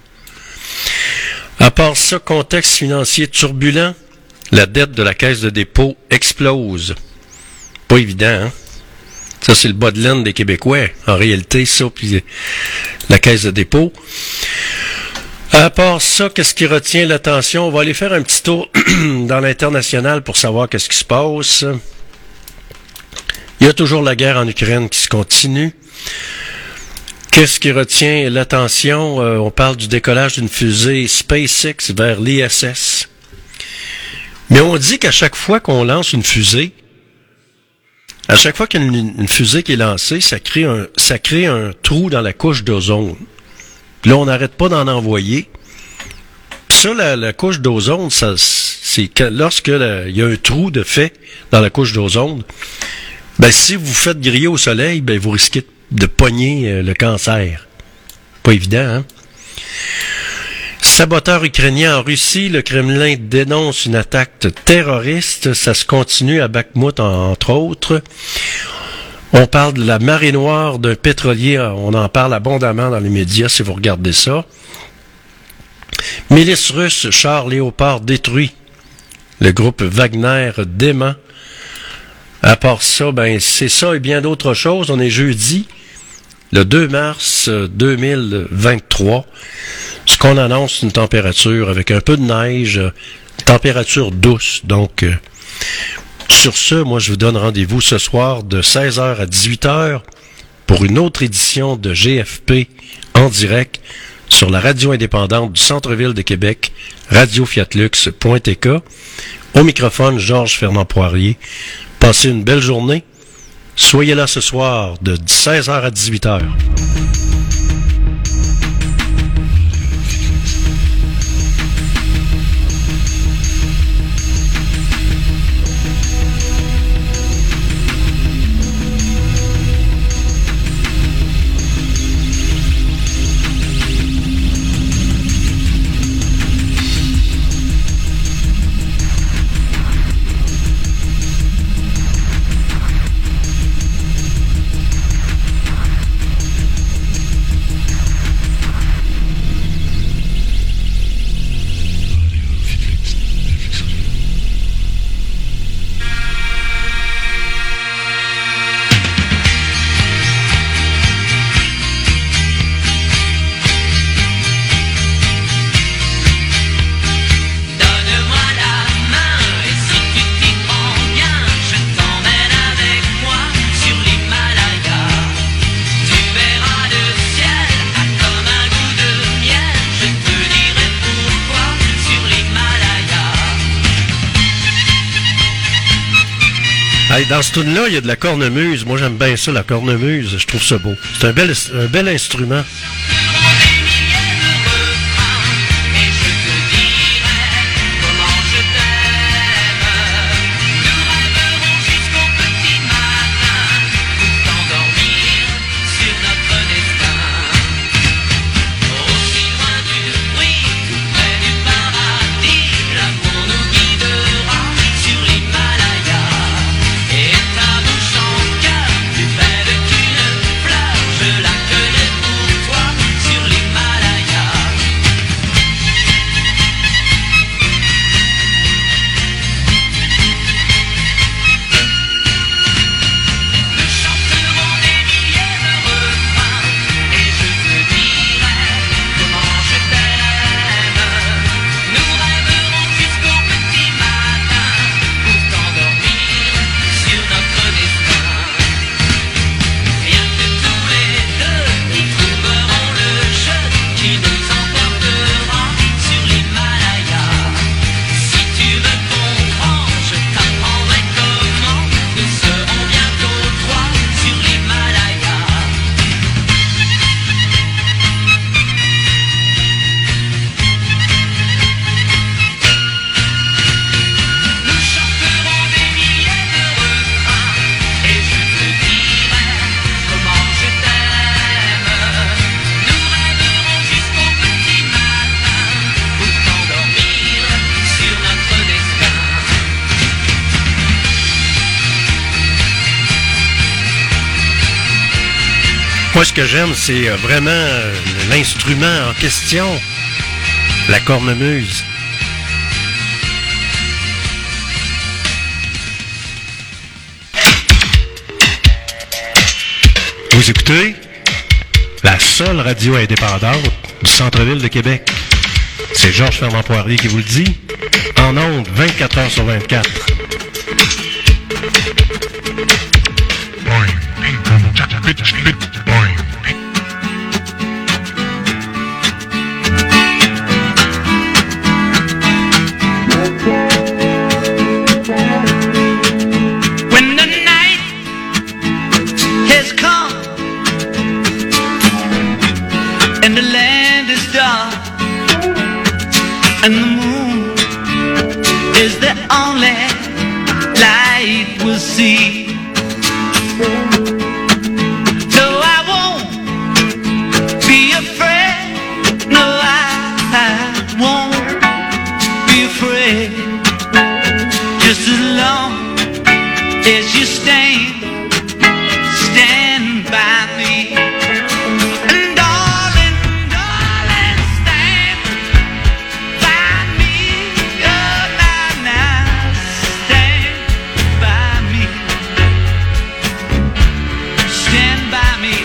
À part ça, contexte financier turbulent, la dette de la Caisse de dépôt explose. Pas évident, hein? Ça, c'est le bas de laine des Québécois. En réalité, ça, puis la Caisse de dépôt. À part ça, qu'est-ce qui retient l'attention? On va aller faire un petit tour dans l'international pour savoir qu'est-ce qui se passe. Il y a toujours la guerre en Ukraine qui se continue. Qu'est-ce qui retient l'attention? Euh, on parle du décollage d'une fusée SpaceX vers l'I S S. Mais on dit qu'à chaque fois qu'on lance une fusée, à chaque fois qu'il y a une, une fusée qui est lancée, ça crée un, ça crée un trou dans la couche d'ozone. Puis là, on n'arrête pas d'en envoyer. Puis ça, la, la couche d'ozone, ça, c'est que lorsque la, il y a un trou de fait dans la couche d'ozone, ben si vous vous faites griller au soleil, ben vous risquez de pogner euh, le cancer. Pas évident, hein? Saboteur ukrainien en Russie, le Kremlin dénonce une attaque terroriste. Ça se continue à Bakhmout, entre autres. On parle de la marée noire d'un pétrolier. On en parle abondamment dans les médias, si vous regardez ça. Milice russe, char Léopard détruit. Le groupe Wagner dément. À part ça, ben c'est ça et bien d'autres choses. On est jeudi, le deux mars deux mille vingt-trois. Ce qu'on annonce, une température avec un peu de neige, température douce. Donc, euh, sur ce, moi, je vous donne rendez-vous ce soir de seize heures à dix-huit heures pour une autre édition de G F P en direct sur la radio indépendante du centre-ville de Québec, radio fiat lux point t k. Au microphone, Georges Fernand Poirier. Passez une belle journée. Soyez là ce soir de seize heures à dix-huit heures. Hey, dans ce tune-là, il y a de la cornemuse. Moi, j'aime bien ça, la cornemuse. Je trouve ça beau. C'est un bel, un bel instrument. Moi, ce que j'aime, c'est vraiment l'instrument en question, la cornemuse. Vous écoutez la seule radio indépendante du centre-ville de Québec. C'est Georges Fernand Poirier qui vous le dit, en ondes vingt-quatre heures sur vingt-quatre. and the moon is the only light we'll see. No, I won't be afraid. No, I, I won't be afraid. Just as long as you stand, stand by me. And darling, darling, stand by me. Oh, now, now, stand by me. Stand by me.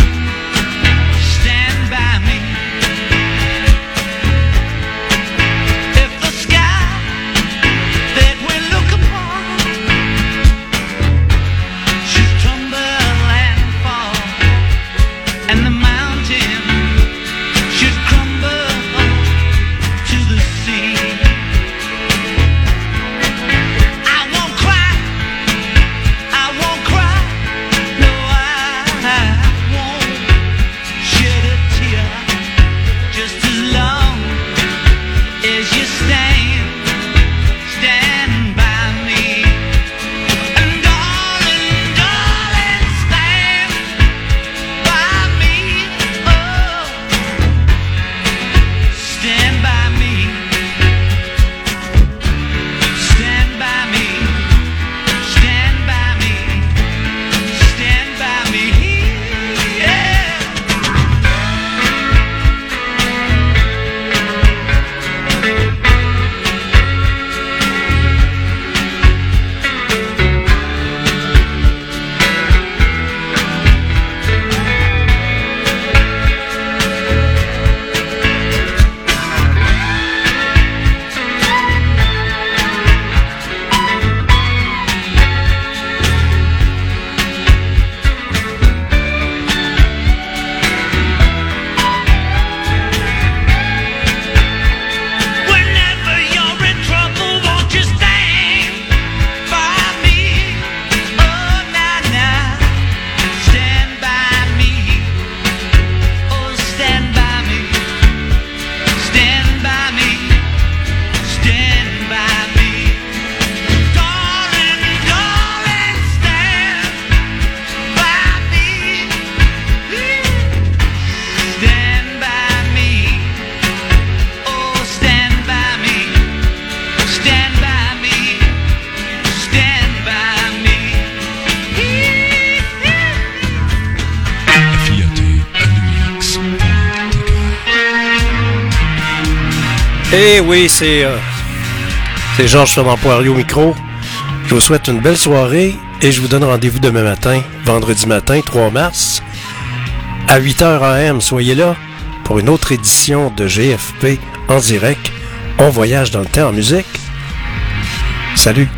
Stand by me. If the sky that we look upon should tumble and fall, and the mountain should crumble to the sea, I won't cry, I won't cry, no, I won't shed a tear. Just as long as you stand, stand by me. And darling, darling, stand by me. Oh, stand by me. Stand by me. Stand by me. Stand by me. Yeah. Whenever you're in trouble, won't you stand by me? Oh, now, now, stand by me. Oh, stand by me. Stand by me. Stand by me. Darling, darling, stand by me. Stand by me. Oh, stand by me. Stand by me. Stand by me. Eh oui, c'est euh, c'est Georges Fernand Poirier au micro. Je vous souhaite une belle soirée et je vous donne rendez-vous demain matin, vendredi matin, trois mars, à huit heures A M. Soyez là pour une autre édition de G F P en direct. On voyage dans le temps en musique. Salut!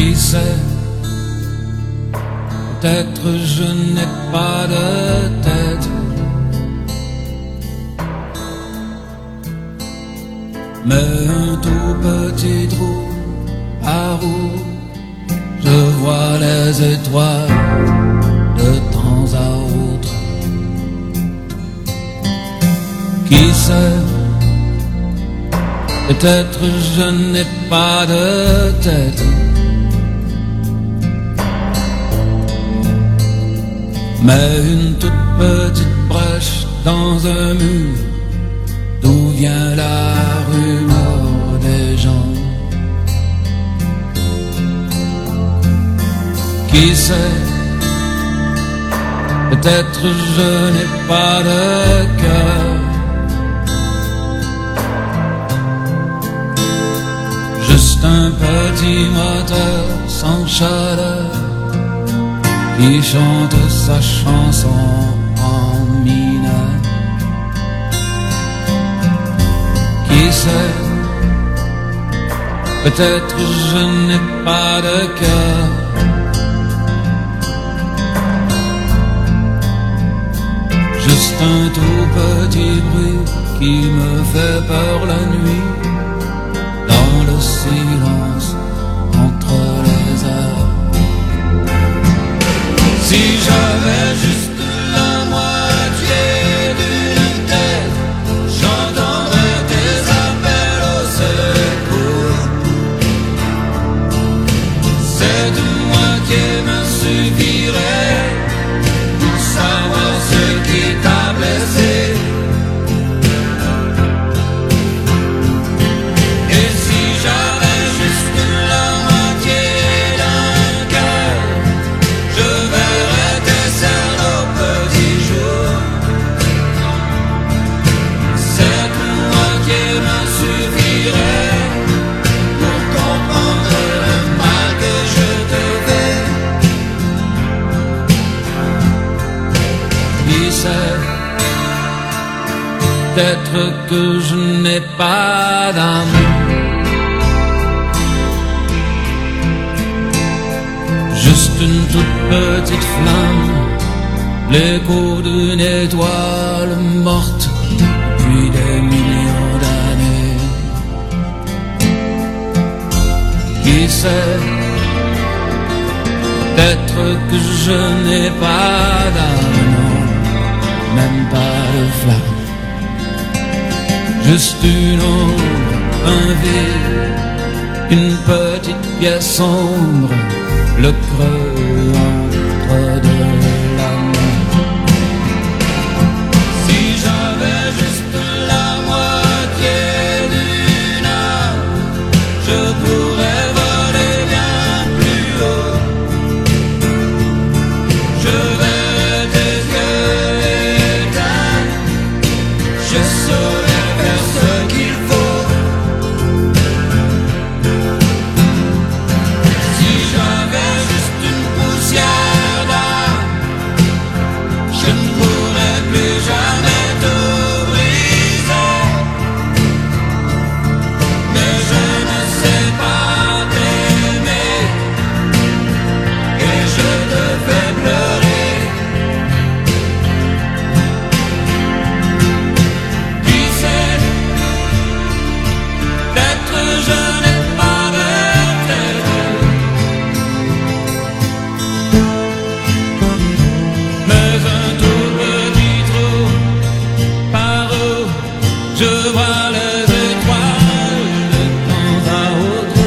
Qui sait, peut-être je n'ai pas de tête, mais un tout petit trou par où je vois les étoiles de temps à autre. Qui sait, peut-être je n'ai pas de tête, mais une toute petite brèche dans un mur d'où vient la rumeur des gens. Qui sait, peut-être je n'ai pas de cœur, juste un petit moteur sans chaleur qui chante sa chanson en mineur. Qui sait, peut-être je n'ai pas de cœur, juste un tout petit bruit qui me fait peur la nuit, dans le silence entre les heures. Si j'avais juste la moitié d'une tête, j'entendrais tes appels au secours. Cette moitié me suffirait pour savoir ce qui t'a blessé. Et si j'avais juste la moitié d'un cœur, je verrais tes cernes au petit jour. Cette moitié me suffirait pour comprendre le mal que je te fais. Qui sait, peut-être que je n'ai pas d'âme, juste une toute petite flamme, l'écho d'une étoile morte depuis des millions d'années. Qui sait, peut-être que je n'ai pas d'âme, non, même pas de flamme, juste une ombre, un vide, une petite pièce sombre, le creux entre deux la main. Si j'avais juste la moitié d'une âme, je pourrais voler bien plus haut. Je verrais tes yeux éteints, je saurais faire ce qu'il faut. Si j'avais juste une poussière d'âme, je ne pourrais plus jamais te briser. Mais je ne sais pas t'aimer, et je te fais pleurer. Qui sait, peut-être je n'ai pas de tête, mais un tout petit trou par où je vois les étoiles de temps à autre.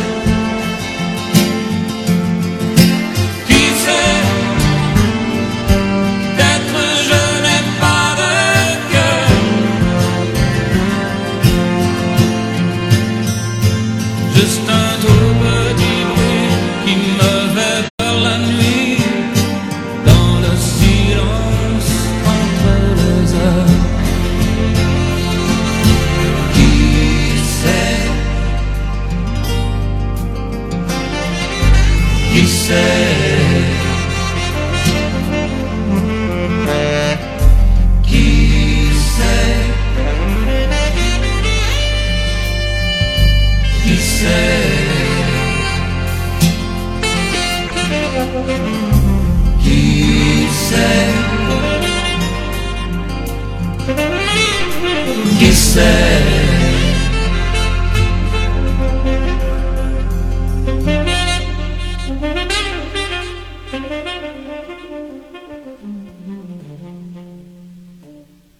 Qui sait, peut-être je n'ai pas de cœur, juste un tout petit bruit qui me fait peur la nuit, dans le silence entre les heures. Qui sait, qui sait, qui sait, qui sait. Qui sait? Qui sait?